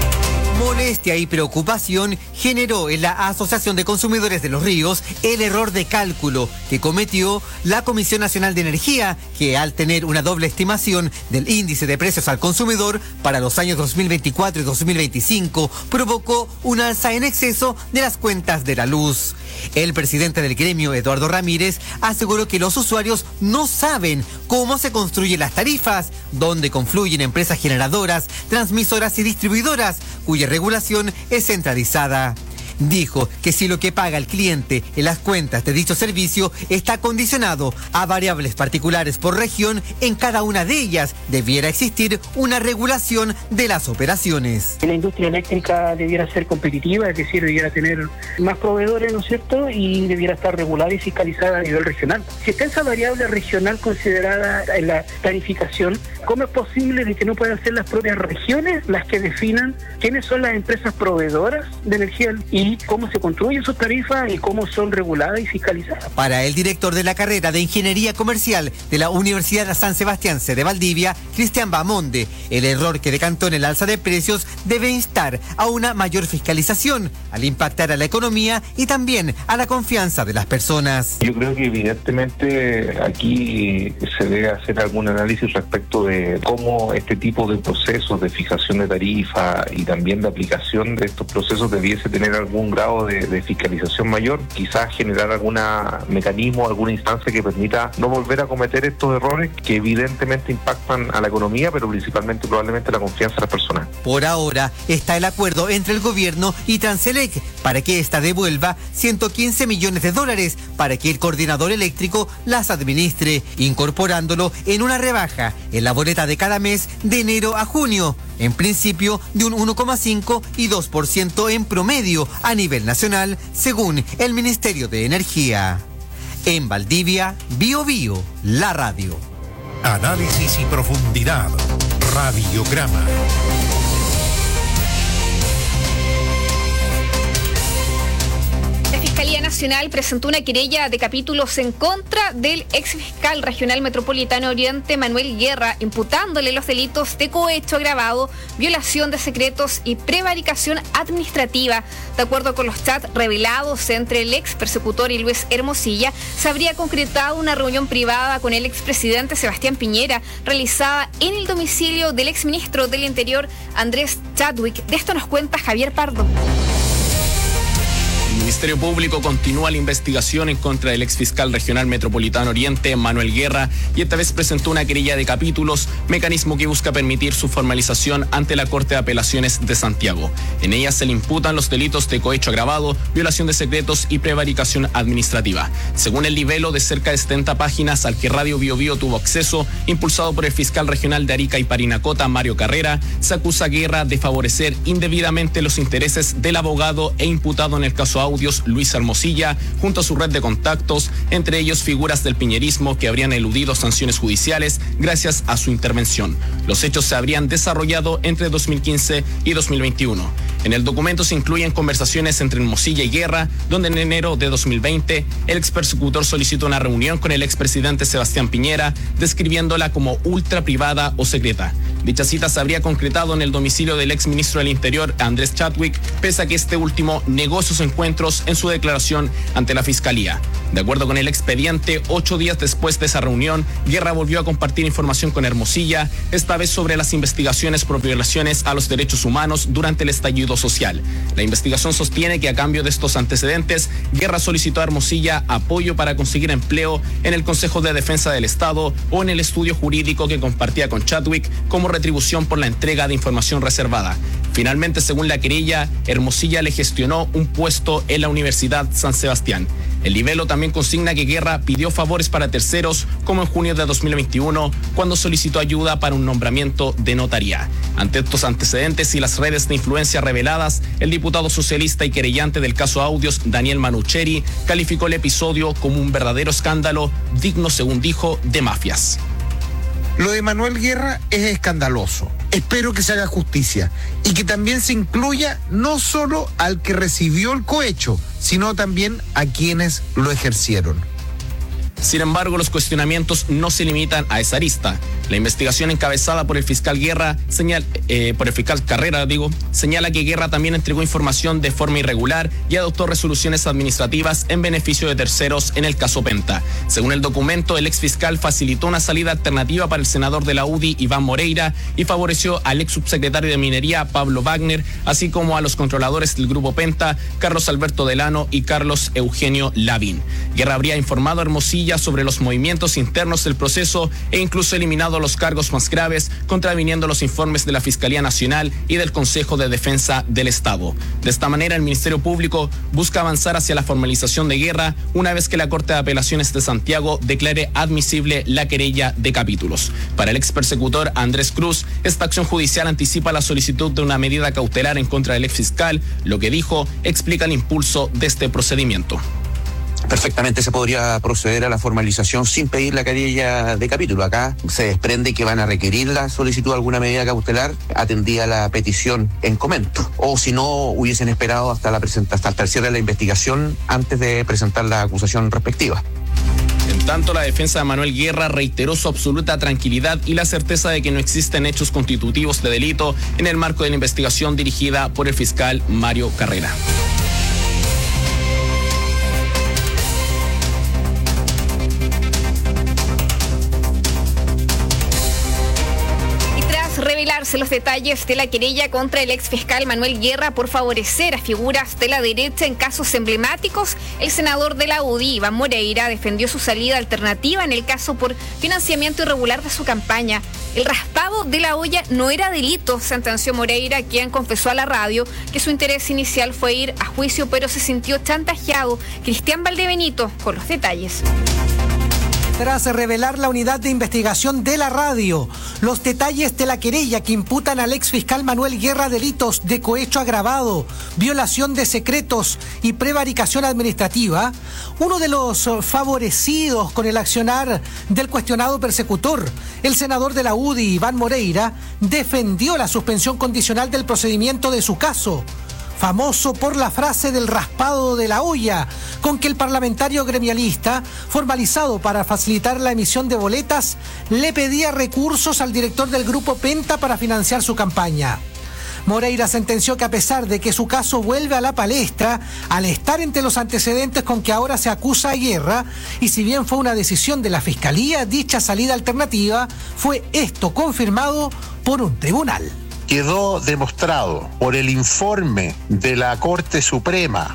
Molestia y preocupación generó en la Asociación de Consumidores de los Ríos el error de cálculo que cometió la Comisión Nacional de Energía, que al tener una doble estimación del índice de precios al consumidor para los años dos mil veinticuatro y dos mil veinticinco, provocó un alza en exceso de las cuentas de la luz. El presidente del gremio, Eduardo Ramírez, aseguró que los usuarios no saben cómo se construyen las tarifas, dónde confluyen empresas generadoras, transmisoras y distribuidoras, cuya regulación es centralizada. Dijo que si lo que paga el cliente en las cuentas de dicho servicio está condicionado a variables particulares por región, en cada una de ellas debiera existir una regulación de las operaciones. La industria eléctrica debiera ser competitiva, es decir, debiera tener más proveedores, ¿no es cierto?, y debiera estar regulada y fiscalizada a nivel regional. Si está esa variable regional considerada en la tarificación, ¿cómo es posible de que no puedan ser las propias regiones las que definan quiénes son las empresas proveedoras de energía y cómo se construyen sus tarifas y cómo son reguladas y fiscalizadas? Para el director de la carrera de Ingeniería Comercial de la Universidad San Sebastián de Valdivia, Cristian Bamonde, el error que decantó en el alza de precios debe instar a una mayor fiscalización al impactar a la economía y también a la confianza de las personas. Yo creo que evidentemente aquí se debe hacer algún análisis respecto de cómo este tipo de procesos de fijación de tarifa y también de aplicación de estos procesos debiese tener algún un grado de, de fiscalización mayor, quizás generar algún mecanismo, alguna instancia que permita no volver a cometer estos errores que evidentemente impactan a la economía, pero principalmente probablemente la confianza de las personas. Por ahora está el acuerdo entre el gobierno y Transelec para que ésta devuelva ciento quince millones de dólares para que el coordinador eléctrico las administre, incorporándolo en una rebaja en la boleta de cada mes de enero a junio, en principio de un uno coma cinco y dos por ciento en promedio a nivel nacional, según el Ministerio de Energía. En Valdivia, Bio Bio, la radio. Análisis y profundidad. Radiograma. La Fiscalía Nacional presentó una querella de capítulos en contra del exfiscal regional metropolitano Oriente, Manuel Guerra, imputándole los delitos de cohecho agravado, violación de secretos y prevaricación administrativa. De acuerdo con los chats revelados entre el ex persecutor y Luis Hermosilla, se habría concretado una reunión privada con el expresidente Sebastián Piñera, realizada en el domicilio del exministro del Interior, Andrés Chadwick. De esto nos cuenta Javier Pardo. Ministerio Público continúa la investigación en contra del exfiscal regional metropolitano Oriente, Manuel Guerra, y esta vez presentó una querella de capítulos, mecanismo que busca permitir su formalización ante la Corte de Apelaciones de Santiago. En ella se le imputan los delitos de cohecho agravado, violación de secretos y prevaricación administrativa. Según el libelo de cerca de setenta páginas al que Radio Bio Bio tuvo acceso, impulsado por el fiscal regional de Arica y Parinacota, Mario Carrera, se acusa a Guerra de favorecer indebidamente los intereses del abogado e imputado en el caso Audios, Luis Hermosilla, junto a su red de contactos, entre ellos figuras del piñerismo que habrían eludido sanciones judiciales gracias a su intervención. Los hechos se habrían desarrollado entre dos mil quince y dos mil veintiuno. En el documento se incluyen conversaciones entre Hermosilla y Guerra, donde en enero de dos mil veinte el expersecutor solicitó una reunión con el expresidente Sebastián Piñera, describiéndola como ultra privada o secreta. Dicha cita se habría concretado en el domicilio del exministro del Interior, Andrés Chadwick, pese a que este último negó sus encuentros en su declaración ante la Fiscalía. De acuerdo con el expediente, ocho días después de esa reunión, Guerra volvió a compartir información con Hermosilla, esta vez sobre las investigaciones por violaciones a los derechos humanos durante el estallido social. La investigación sostiene que a cambio de estos antecedentes, Guerra solicitó a Hermosilla apoyo para conseguir empleo en el Consejo de Defensa del Estado o en el estudio jurídico que compartía con Chadwick como retribución por la entrega de información reservada. Finalmente, según la querella, Hermosilla le gestionó un puesto en la Universidad San Sebastián. El libelo también consigna que Guerra pidió favores para terceros, como en junio de dos mil veintiuno, cuando solicitó ayuda para un nombramiento de notaría. Ante estos antecedentes y las redes de influencia reveladas, el diputado socialista y querellante del caso Audios, Daniel Manucheri, calificó el episodio como un verdadero escándalo, digno, según dijo, de mafias. Lo de Manuel Guerra es escandaloso. Espero que se haga justicia y que también se incluya no solo al que recibió el cohecho, sino también a quienes lo ejercieron. Sin embargo, los cuestionamientos no se limitan a esa arista. La investigación encabezada por el fiscal Guerra, señal, eh, por el fiscal Carrera, digo, señala que Guerra también entregó información de forma irregular y adoptó resoluciones administrativas en beneficio de terceros en el caso Penta. Según el documento, el exfiscal facilitó una salida alternativa para el senador de la U D I, Iván Moreira, y favoreció al ex subsecretario de Minería, Pablo Wagner, así como a los controladores del grupo Penta, Carlos Alberto Delano y Carlos Eugenio Lavín. Guerra habría informado a Hermosilla sobre los movimientos internos del proceso e incluso eliminado los cargos más graves, contraviniendo los informes de la Fiscalía Nacional y del Consejo de Defensa del Estado. De esta manera, el Ministerio Público busca avanzar hacia la formalización de Guerra una vez que la Corte de Apelaciones de Santiago declare admisible la querella de capítulos. Para el expersecutor Andrés Cruz, esta acción judicial anticipa la solicitud de una medida cautelar en contra del exfiscal, lo que dijo explica el impulso de este procedimiento. Perfectamente se podría proceder a la formalización sin pedir la querella de capítulo. Acá se desprende que van a requerir la solicitud de alguna medida cautelar atendida la petición en comento, o si no hubiesen esperado hasta la presentación, hasta el cierre de la investigación antes de presentar la acusación respectiva. En tanto, la defensa de Manuel Guerra reiteró su absoluta tranquilidad y la certeza de que no existen hechos constitutivos de delito en el marco de la investigación dirigida por el fiscal Mario Carrera. Revelarse los detalles de la querella contra el exfiscal Manuel Guerra por favorecer a figuras de la derecha en casos emblemáticos, el senador de la U D I, Iván Moreira, defendió su salida alternativa en el caso por financiamiento irregular de su campaña. El raspado de la olla no era delito, sentenció Moreira, quien confesó a la radio que su interés inicial fue ir a juicio, pero se sintió chantajeado. Cristian Valdebenito con los detalles. Tras revelar la unidad de investigación de la radio los detalles de la querella que imputan al exfiscal Manuel Guerra delitos de cohecho agravado, violación de secretos y prevaricación administrativa, uno de los favorecidos con el accionar del cuestionado persecutor, el senador de la U D I, Iván Moreira, defendió la suspensión condicional del procedimiento de su caso, famoso por la frase del raspado de la olla, con que el parlamentario gremialista, formalizado para facilitar la emisión de boletas, le pedía recursos al director del grupo Penta para financiar su campaña. Moreira sentenció que a pesar de que su caso vuelve a la palestra, al estar entre los antecedentes con que ahora se acusa a Guerra, y si bien fue una decisión de la Fiscalía, dicha salida alternativa fue esto confirmado por un tribunal. Quedó demostrado por el informe de la Corte Suprema,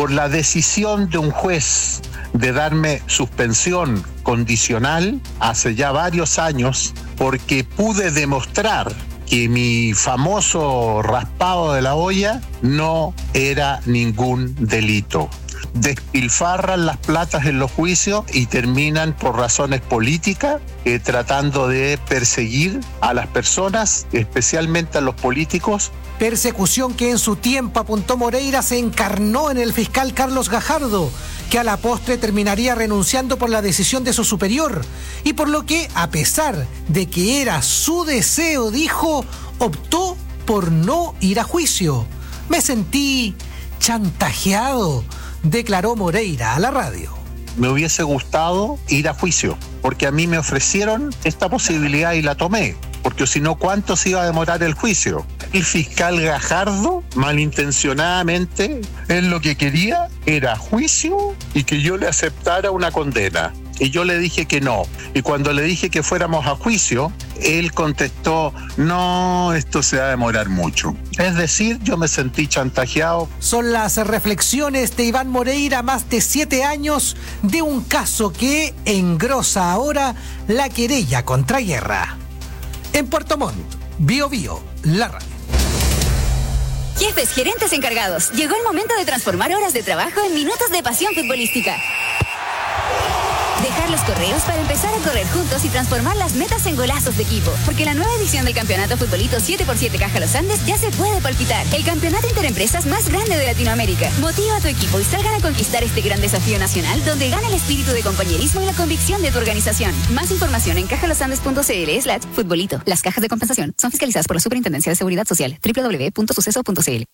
por la decisión de un juez de darme suspensión condicional hace ya varios años, porque pude demostrar que mi famoso raspado de la olla no era ningún delito. Despilfarran las platas en los juicios y terminan por razones políticas eh, tratando de perseguir a las personas, especialmente a los políticos. Persecución que en su tiempo, apuntó Moreira, se encarnó en el fiscal Carlos Gajardo, que a la postre terminaría renunciando por la decisión de su superior, y por lo que, a pesar de que era su deseo, dijo, optó por no ir a juicio. Me sentí chantajeado, declaró Moreira a la radio. Me hubiese gustado ir a juicio, porque a mí me ofrecieron esta posibilidad y la tomé, porque si no, ¿cuánto se iba a demorar el juicio? El fiscal Gajardo, malintencionadamente, él lo que quería era juicio y que yo le aceptara una condena. Y yo le dije que no. Y cuando le dije que fuéramos a juicio, él contestó, no, esto se va a demorar mucho. Es decir, yo me sentí chantajeado. Son las reflexiones de Iván Moreira, más de siete años de un caso que engrosa ahora la querella contra Guerra. En Puerto Montt, Bio Bio, la radio. Jefes, gerentes encargados, llegó el momento de transformar horas de trabajo en minutos de pasión futbolística. Dejar los correos para empezar a correr juntos y transformar las metas en golazos de equipo. Porque la nueva edición del Campeonato Futbolito siete por siete Caja Los Andes ya se puede palpitar. El campeonato interempresas más grande de Latinoamérica. Motiva a tu equipo y salgan a conquistar este gran desafío nacional donde gana el espíritu de compañerismo y la convicción de tu organización. Más información en cajalosandes.cl slash futbolito. Las cajas de compensación son fiscalizadas por la Superintendencia de Seguridad Social. doble u doble u doble u punto suceso punto c l.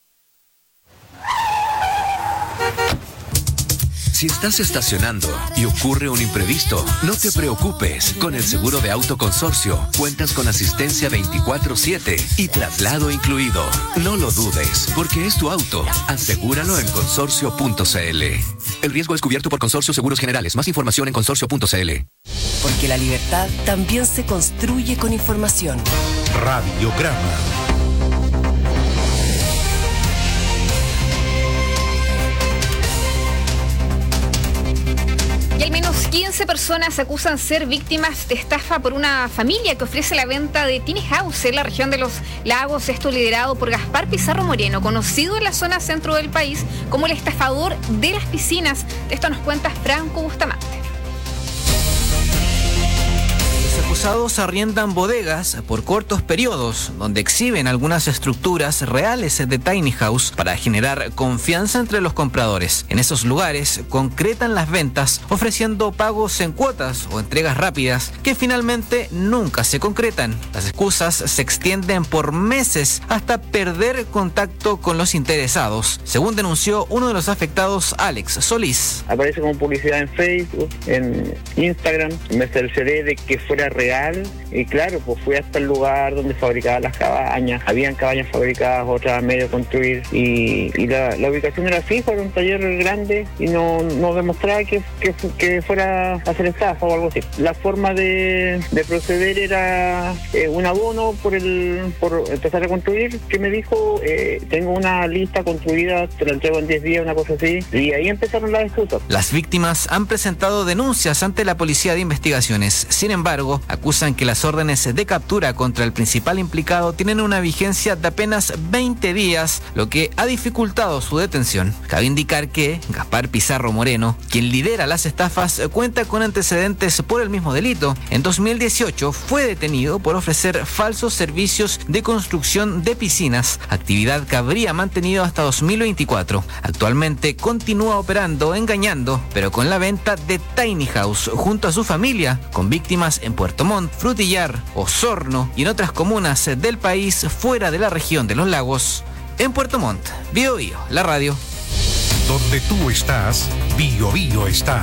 Si estás estacionando y ocurre un imprevisto, no te preocupes. Con el seguro de auto Consorcio, cuentas con asistencia veinticuatro siete y traslado incluido. No lo dudes, porque es tu auto. Asegúralo en consorcio punto c l. El riesgo es cubierto por Consorcio Seguros Generales. Más información en consorcio punto c l. Porque la libertad también se construye con información. Radiograma. Y al menos quince personas acusan ser víctimas de estafa por una familia que ofrece la venta de tiny house en la región de los lagos. Esto liderado por Gaspar Pizarro Moreno, conocido en la zona centro del país como el estafador de las piscinas. De esto nos cuenta Franco Bustamante. Los acusados arriendan bodegas por cortos periodos, donde exhiben algunas estructuras reales de tiny house para generar confianza entre los compradores. En esos lugares concretan las ventas ofreciendo pagos en cuotas o entregas rápidas que finalmente nunca se concretan. Las excusas se extienden por meses hasta perder contacto con los interesados, según denunció uno de los afectados, Alex Solís. Aparece como publicidad en Facebook, en Instagram, me cercioré de que fuera real y claro, pues fui hasta el lugar donde fabricaban las cabañas, habían cabañas fabricadas, otras a medio construir y, y la, la ubicación era fija, era un taller grande y no, no demostraba que, que, que fuera a hacer estafa o algo así. La forma de, de proceder era eh, un abono por el por empezar a construir, que me dijo, eh, tengo una lista construida, te la entrego en diez días, una cosa así, y ahí empezaron las disputas. Las víctimas han presentado denuncias ante la Policía de Investigaciones. Sin embargo, acusan que las órdenes de captura contra el principal implicado tienen una vigencia de apenas veinte días, lo que ha dificultado su detención. Cabe indicar que Gaspar Pizarro Moreno, quien lidera las estafas, cuenta con antecedentes por el mismo delito. En dos mil dieciocho fue detenido por ofrecer falsos servicios de construcción de piscinas, actividad que habría mantenido hasta dos mil veinticuatro. Actualmente continúa operando engañando, pero con la venta de tiny house junto a su familia, con víctimas en Puerto Montt, Frutillar, Osorno y en otras comunas del país fuera de la región de los lagos. En Puerto Montt, Bio Bio, la radio. Donde tú estás, Bio Bio está.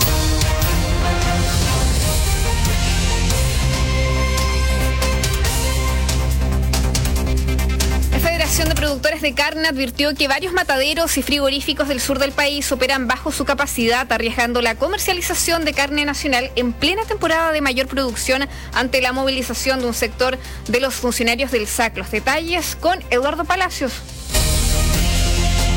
La Federación de Productores de Carne advirtió que varios mataderos y frigoríficos del sur del país operan bajo su capacidad, arriesgando la comercialización de carne nacional en plena temporada de mayor producción ante la movilización de un sector de los funcionarios del S A C. Los detalles con Eduardo Palacios.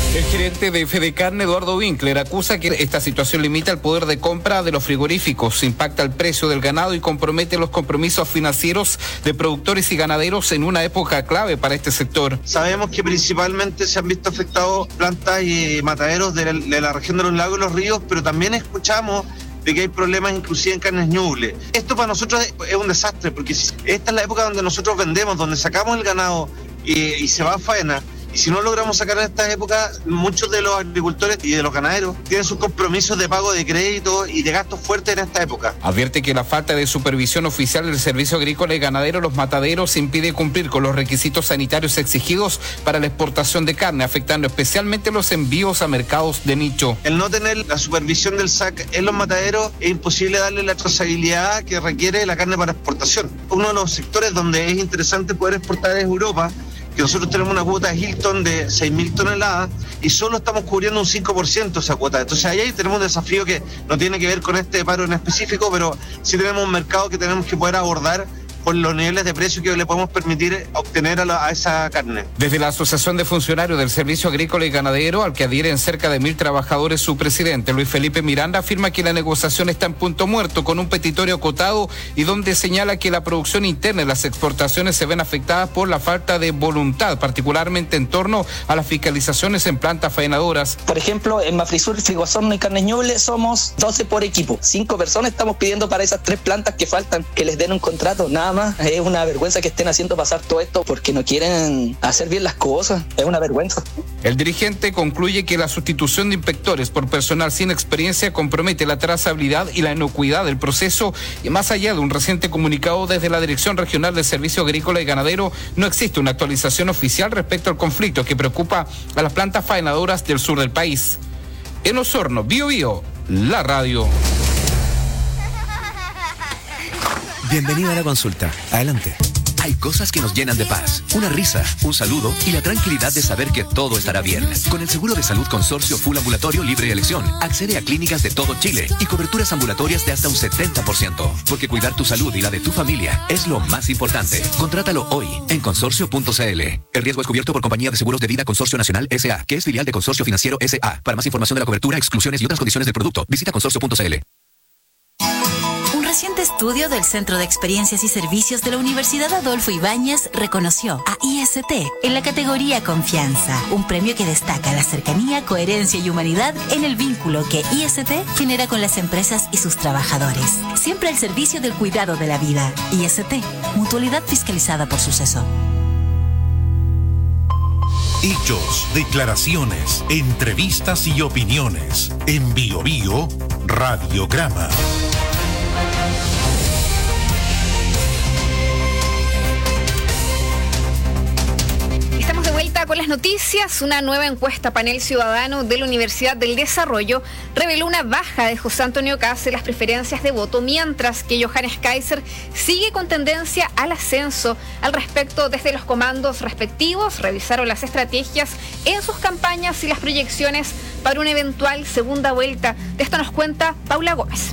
El gerente de Fedecarne, Eduardo Winkler, acusa que esta situación limita el poder de compra de los frigoríficos, impacta el precio del ganado y compromete los compromisos financieros de productores y ganaderos en una época clave para este sector. Sabemos que principalmente se han visto afectados plantas y mataderos de la, de la región de los lagos y los ríos, pero también escuchamos de que hay problemas inclusive en carnes ñuble. Esto para nosotros es, es un desastre, porque esta es la época donde nosotros vendemos, donde sacamos el ganado y, y se va a faena. Y si no logramos sacar en estas épocas, muchos de los agricultores y de los ganaderos tienen sus compromisos de pago de crédito y de gastos fuertes en esta época. Advierte que la falta de supervisión oficial del Servicio Agrícola y Ganadero, los mataderos, impide cumplir con los requisitos sanitarios exigidos para la exportación de carne, afectando especialmente los envíos a mercados de nicho. El no tener la supervisión del S A C en los mataderos es imposible darle la trazabilidad que requiere la carne para exportación. Uno de los sectores donde es interesante poder exportar es Europa, que nosotros tenemos una cuota de Hilton de seis mil toneladas y solo estamos cubriendo un cinco por ciento de esa cuota. Entonces ahí tenemos un desafío que no tiene que ver con este paro en específico, pero sí tenemos un mercado que tenemos que poder abordar por los niveles de precio que le podemos permitir obtener a, la, a esa carne. Desde la Asociación de Funcionarios del Servicio Agrícola y Ganadero, al que adhieren cerca de mil trabajadores, su presidente, Luis Felipe Miranda, afirma que la negociación está en punto muerto, con un petitorio acotado y donde señala que la producción interna y las exportaciones se ven afectadas por la falta de voluntad, particularmente en torno a las fiscalizaciones en plantas faenadoras. Por ejemplo, en Mafrisur, Frigosorno y Carnes Ñuble somos doce por equipo. Cinco personas estamos pidiendo para esas tres plantas que faltan que les den un contrato. Nada más. Es una vergüenza que estén haciendo pasar todo esto porque no quieren hacer bien las cosas. Es una vergüenza. El dirigente concluye que la sustitución de inspectores por personal sin experiencia compromete la trazabilidad y la inocuidad del proceso, y más allá de un reciente comunicado desde la Dirección Regional de Servicio Agrícola y Ganadero, no existe una actualización oficial respecto al conflicto que preocupa a las plantas faenadoras del sur del país. En Osorno, Bio Bio, la radio. Bienvenido a la consulta. Adelante. Hay cosas que nos llenan de paz. Una risa, un saludo y la tranquilidad de saber que todo estará bien. Con el seguro de salud Consorcio Full Ambulatorio Libre de Elección, accede a clínicas de todo Chile y coberturas ambulatorias de hasta un setenta por ciento. Porque cuidar tu salud y la de tu familia es lo más importante. Contrátalo hoy en consorcio punto c l. El riesgo es cubierto por Compañía de Seguros de Vida Consorcio Nacional S A, que es filial de Consorcio Financiero S A. Para más información de la cobertura, exclusiones y otras condiciones del producto, visita consorcio punto c l. Un reciente estudio del Centro de Experiencias y Servicios de la Universidad Adolfo Ibáñez reconoció a I S T en la categoría Confianza, un premio que destaca la cercanía, coherencia y humanidad en el vínculo que I S T genera con las empresas y sus trabajadores. Siempre al servicio del cuidado de la vida. I S T, mutualidad fiscalizada por Suceso. Hechos, declaraciones, entrevistas y opiniones. En Bio Bio, Radiograma. Estamos de vuelta con las noticias. Una nueva encuesta panel ciudadano de la Universidad del Desarrollo reveló una baja de José Antonio Kast en las preferencias de voto, mientras que Johannes Kaiser sigue con tendencia al ascenso. Al respecto, desde los comandos respectivos revisaron las estrategias en sus campañas y las proyecciones para una eventual segunda vuelta. De esto nos cuenta Paula Gómez.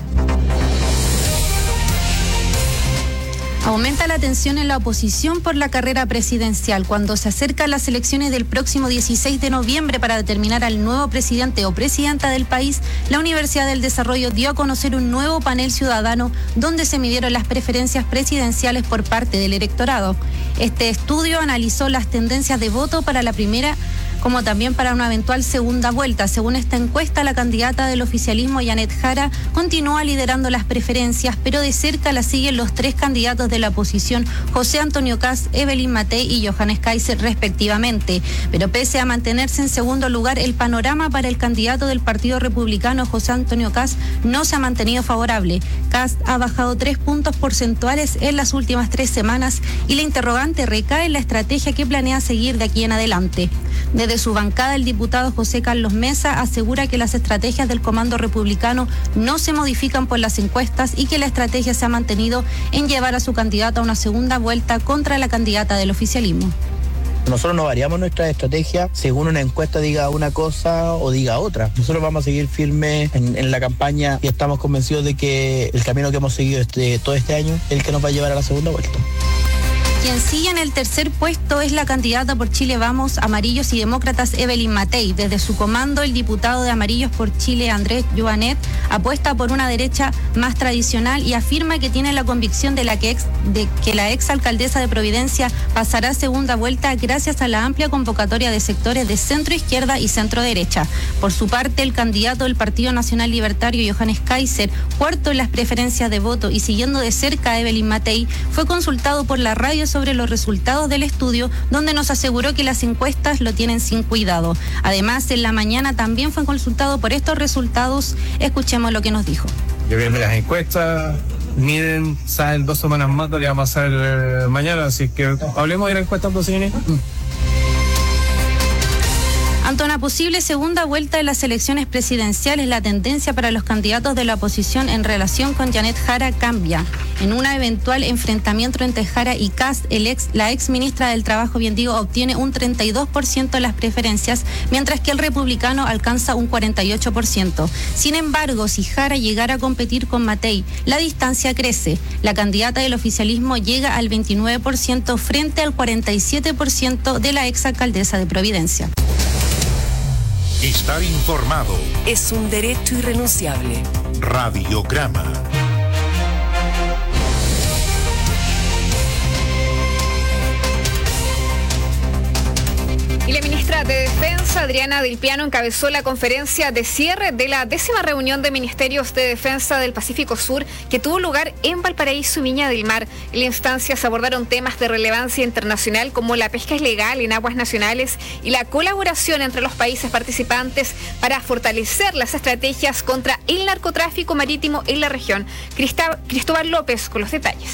Aumenta la tensión en la oposición por la carrera presidencial. Cuando se acercan las elecciones del próximo dieciséis de noviembre para determinar al nuevo presidente o presidenta del país, la Universidad del Desarrollo dio a conocer un nuevo panel ciudadano donde se midieron las preferencias presidenciales por parte del electorado. Este estudio analizó las tendencias de voto para la primera como también para una eventual segunda vuelta. Según esta encuesta, la candidata del oficialismo, Janet Jara, continúa liderando las preferencias, pero de cerca la siguen los tres candidatos de la oposición, José Antonio Kast, Evelyn Matei y Johannes Kaiser, respectivamente. Pero pese a mantenerse en segundo lugar, el panorama para el candidato del Partido Republicano, José Antonio Kast, no se ha mantenido favorable. Kast ha bajado tres puntos porcentuales en las últimas tres semanas y la interrogante recae en la estrategia que planea seguir de aquí en adelante. Desde su bancada, el diputado José Carlos Mesa asegura que las estrategias del comando republicano no se modifican por las encuestas y que la estrategia se ha mantenido en llevar a su candidata a una segunda vuelta contra la candidata del oficialismo. Nosotros no variamos nuestra estrategia según una encuesta diga una cosa o diga otra. Nosotros vamos a seguir firmes en, en la campaña y estamos convencidos de que el camino que hemos seguido este, todo este año es el que nos va a llevar a la segunda vuelta. Quien sigue en el tercer puesto es la candidata por Chile Vamos, Amarillos y Demócratas Evelyn Matei. Desde su comando, el diputado de Amarillos por Chile, Andrés Joanet, apuesta por una derecha más tradicional y afirma que tiene la convicción de, la que, ex, de que la exalcaldesa de Providencia pasará segunda vuelta gracias a la amplia convocatoria de sectores de centro izquierda y centro derecha. Por su parte, el candidato del Partido Nacional Libertario, Johannes Kaiser, cuarto en las preferencias de voto y siguiendo de cerca a Evelyn Matei, fue consultado por la radio sobre los resultados del estudio, donde nos aseguró que las encuestas lo tienen sin cuidado. Además, en la mañana también fue consultado por estos resultados. Escuchemos lo que nos dijo. Yo vi las encuestas, miren, saben dos semanas más, lo que vamos a hacer eh, mañana, así que hablemos de la encuesta, señores. Ante una posible segunda vuelta de las elecciones presidenciales, la tendencia para los candidatos de la oposición en relación con Janet Jara cambia. En un eventual enfrentamiento entre Jara y Kast, el ex, la ex ministra del Trabajo, bien digo, obtiene un treinta y dos por ciento de las preferencias, mientras que el republicano alcanza un cuarenta y ocho por ciento. Sin embargo, si Jara llegara a competir con Matei, la distancia crece. La candidata del oficialismo llega al veintinueve por ciento frente al cuarenta y siete por ciento de la ex alcaldesa de Providencia. Estar informado es un derecho irrenunciable. Radiograma. Y la ministra de Defensa, Adriana Del Piano, encabezó la conferencia de cierre de la décima reunión de ministerios de defensa del Pacífico Sur, que tuvo lugar en Valparaíso y Viña del Mar. En la instancia se abordaron temas de relevancia internacional como la pesca ilegal en aguas nacionales y la colaboración entre los países participantes para fortalecer las estrategias contra el narcotráfico marítimo en la región. Crista- Cristóbal López con los detalles.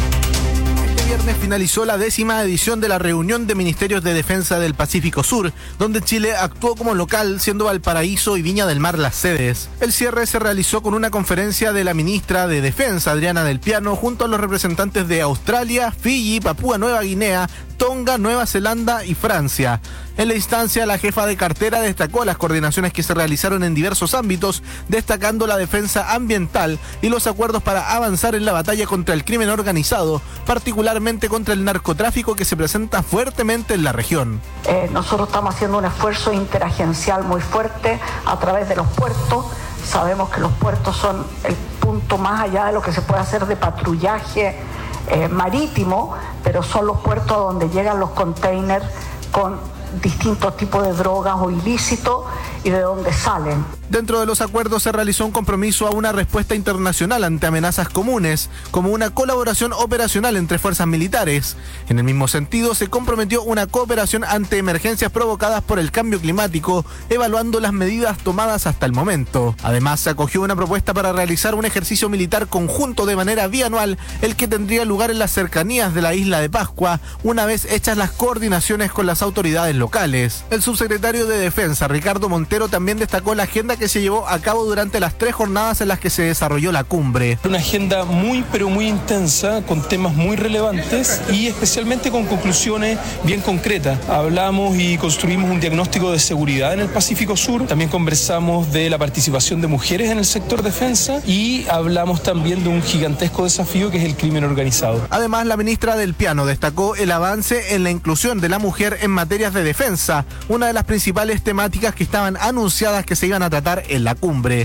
Este viernes finalizó la décima edición de la reunión de ministerios de defensa del Pacífico Sur, donde Chile actuó como local, siendo Valparaíso y Viña del Mar las sedes. El cierre se realizó con una conferencia de la ministra de Defensa, Adriana Del Piano, junto a los representantes de Australia, Fiji, Papúa Nueva Guinea, Tonga, Nueva Zelanda y Francia. En la instancia, la jefa de cartera destacó las coordinaciones que se realizaron en diversos ámbitos, destacando la defensa ambiental y los acuerdos para avanzar en la batalla contra el crimen organizado, particularmente contra el narcotráfico que se presenta fuertemente en la región. Eh, nosotros estamos haciendo un esfuerzo interagencial muy fuerte a través de los puertos. Sabemos que los puertos son el punto más allá de lo que se puede hacer de patrullaje eh, marítimo, pero son los puertos donde llegan los containers con distintos tipos de drogas o ilícitos y de dónde salen. Dentro de los acuerdos se realizó un compromiso a una respuesta internacional ante amenazas comunes, como una colaboración operacional entre fuerzas militares. En el mismo sentido, se comprometió una cooperación ante emergencias provocadas por el cambio climático, evaluando las medidas tomadas hasta el momento. Además, se acogió una propuesta para realizar un ejercicio militar conjunto de manera bianual, el que tendría lugar en las cercanías de la isla de Pascua, una vez hechas las coordinaciones con las autoridades locales. El subsecretario de Defensa, Ricardo Montero, también destacó la agenda que se llevó a cabo durante las tres jornadas en las que se desarrolló la cumbre. Una agenda muy pero muy intensa, con temas muy relevantes y especialmente con conclusiones bien concretas. Hablamos y construimos un diagnóstico de seguridad en el Pacífico Sur, también conversamos de la participación de mujeres en el sector defensa y hablamos también de un gigantesco desafío que es el crimen organizado. Además, la ministra Del Piano destacó el avance en la inclusión de la mujer en materias de defensa, una de las principales temáticas que estaban anunciadas que se iban a tratar en la cumbre.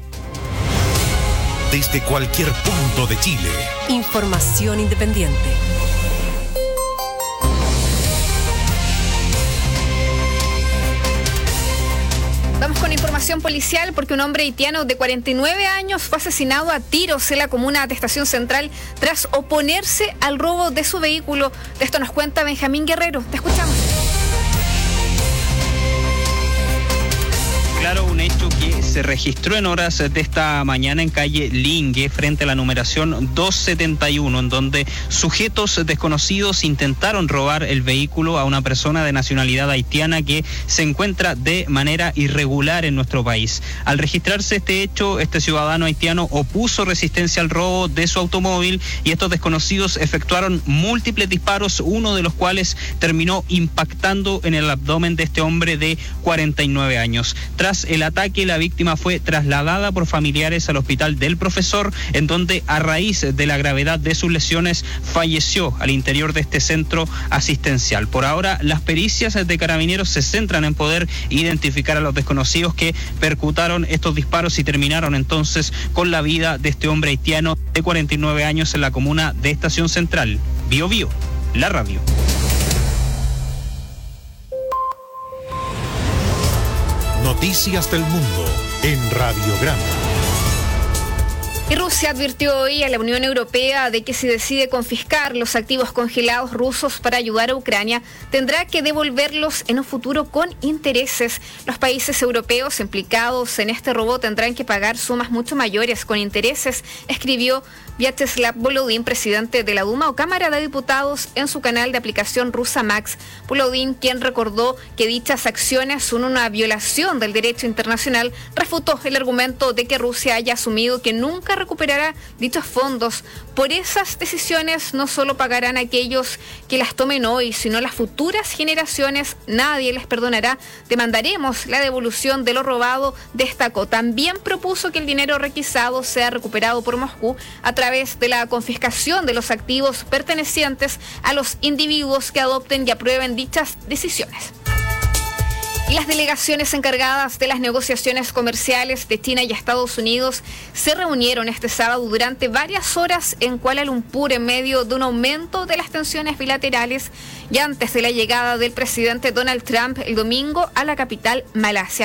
Desde cualquier punto de Chile. Información independiente. Vamos con información policial porque un hombre haitiano de cuarenta y nueve años fue asesinado a tiros en la comuna de Estación Central tras oponerse al robo de su vehículo. De esto nos cuenta Benjamín Guerrero. Te escuchamos. Claro, un hecho que se registró en horas de esta mañana en calle Lingue, frente a la numeración doscientos setenta y uno, en donde sujetos desconocidos intentaron robar el vehículo a una persona de nacionalidad haitiana que se encuentra de manera irregular en nuestro país. Al registrarse este hecho, este ciudadano haitiano opuso resistencia al robo de su automóvil y estos desconocidos efectuaron múltiples disparos, uno de los cuales terminó impactando en el abdomen de este hombre de cuarenta y nueve años. Tras Tras el ataque, la víctima fue trasladada por familiares al hospital del profesor, en donde a raíz de la gravedad de sus lesiones falleció al interior de este centro asistencial. Por ahora, las pericias de Carabineros se centran en poder identificar a los desconocidos que percutaron estos disparos y terminaron entonces con la vida de este hombre haitiano de cuarenta y nueve años en la comuna de Estación Central. Bio Bio, la radio. Noticias del mundo en Radiograma. Y Rusia advirtió hoy a la Unión Europea de que si decide confiscar los activos congelados rusos para ayudar a Ucrania, tendrá que devolverlos en un futuro con intereses. Los países europeos implicados en este robo tendrán que pagar sumas mucho mayores con intereses, escribió Vyacheslav Volodin, presidente de la Duma o Cámara de Diputados, en su canal de aplicación rusa Max. Volodin, quien recordó que dichas acciones son una violación del derecho internacional, refutó el argumento de que Rusia haya asumido que nunca recuperará dichos fondos. Por esas decisiones no solo pagarán aquellos que las tomen hoy, sino las futuras generaciones. Nadie les perdonará. Demandaremos la devolución de lo robado, destacó. También propuso que el dinero requisado sea recuperado por Moscú a través de la confiscación de los activos pertenecientes a los individuos que adopten y aprueben dichas decisiones. Y las delegaciones encargadas de las negociaciones comerciales de China y Estados Unidos se reunieron este sábado durante varias horas en Kuala Lumpur en medio de un aumento de las tensiones bilaterales y antes de la llegada del presidente Donald Trump el domingo a la capital Malasia.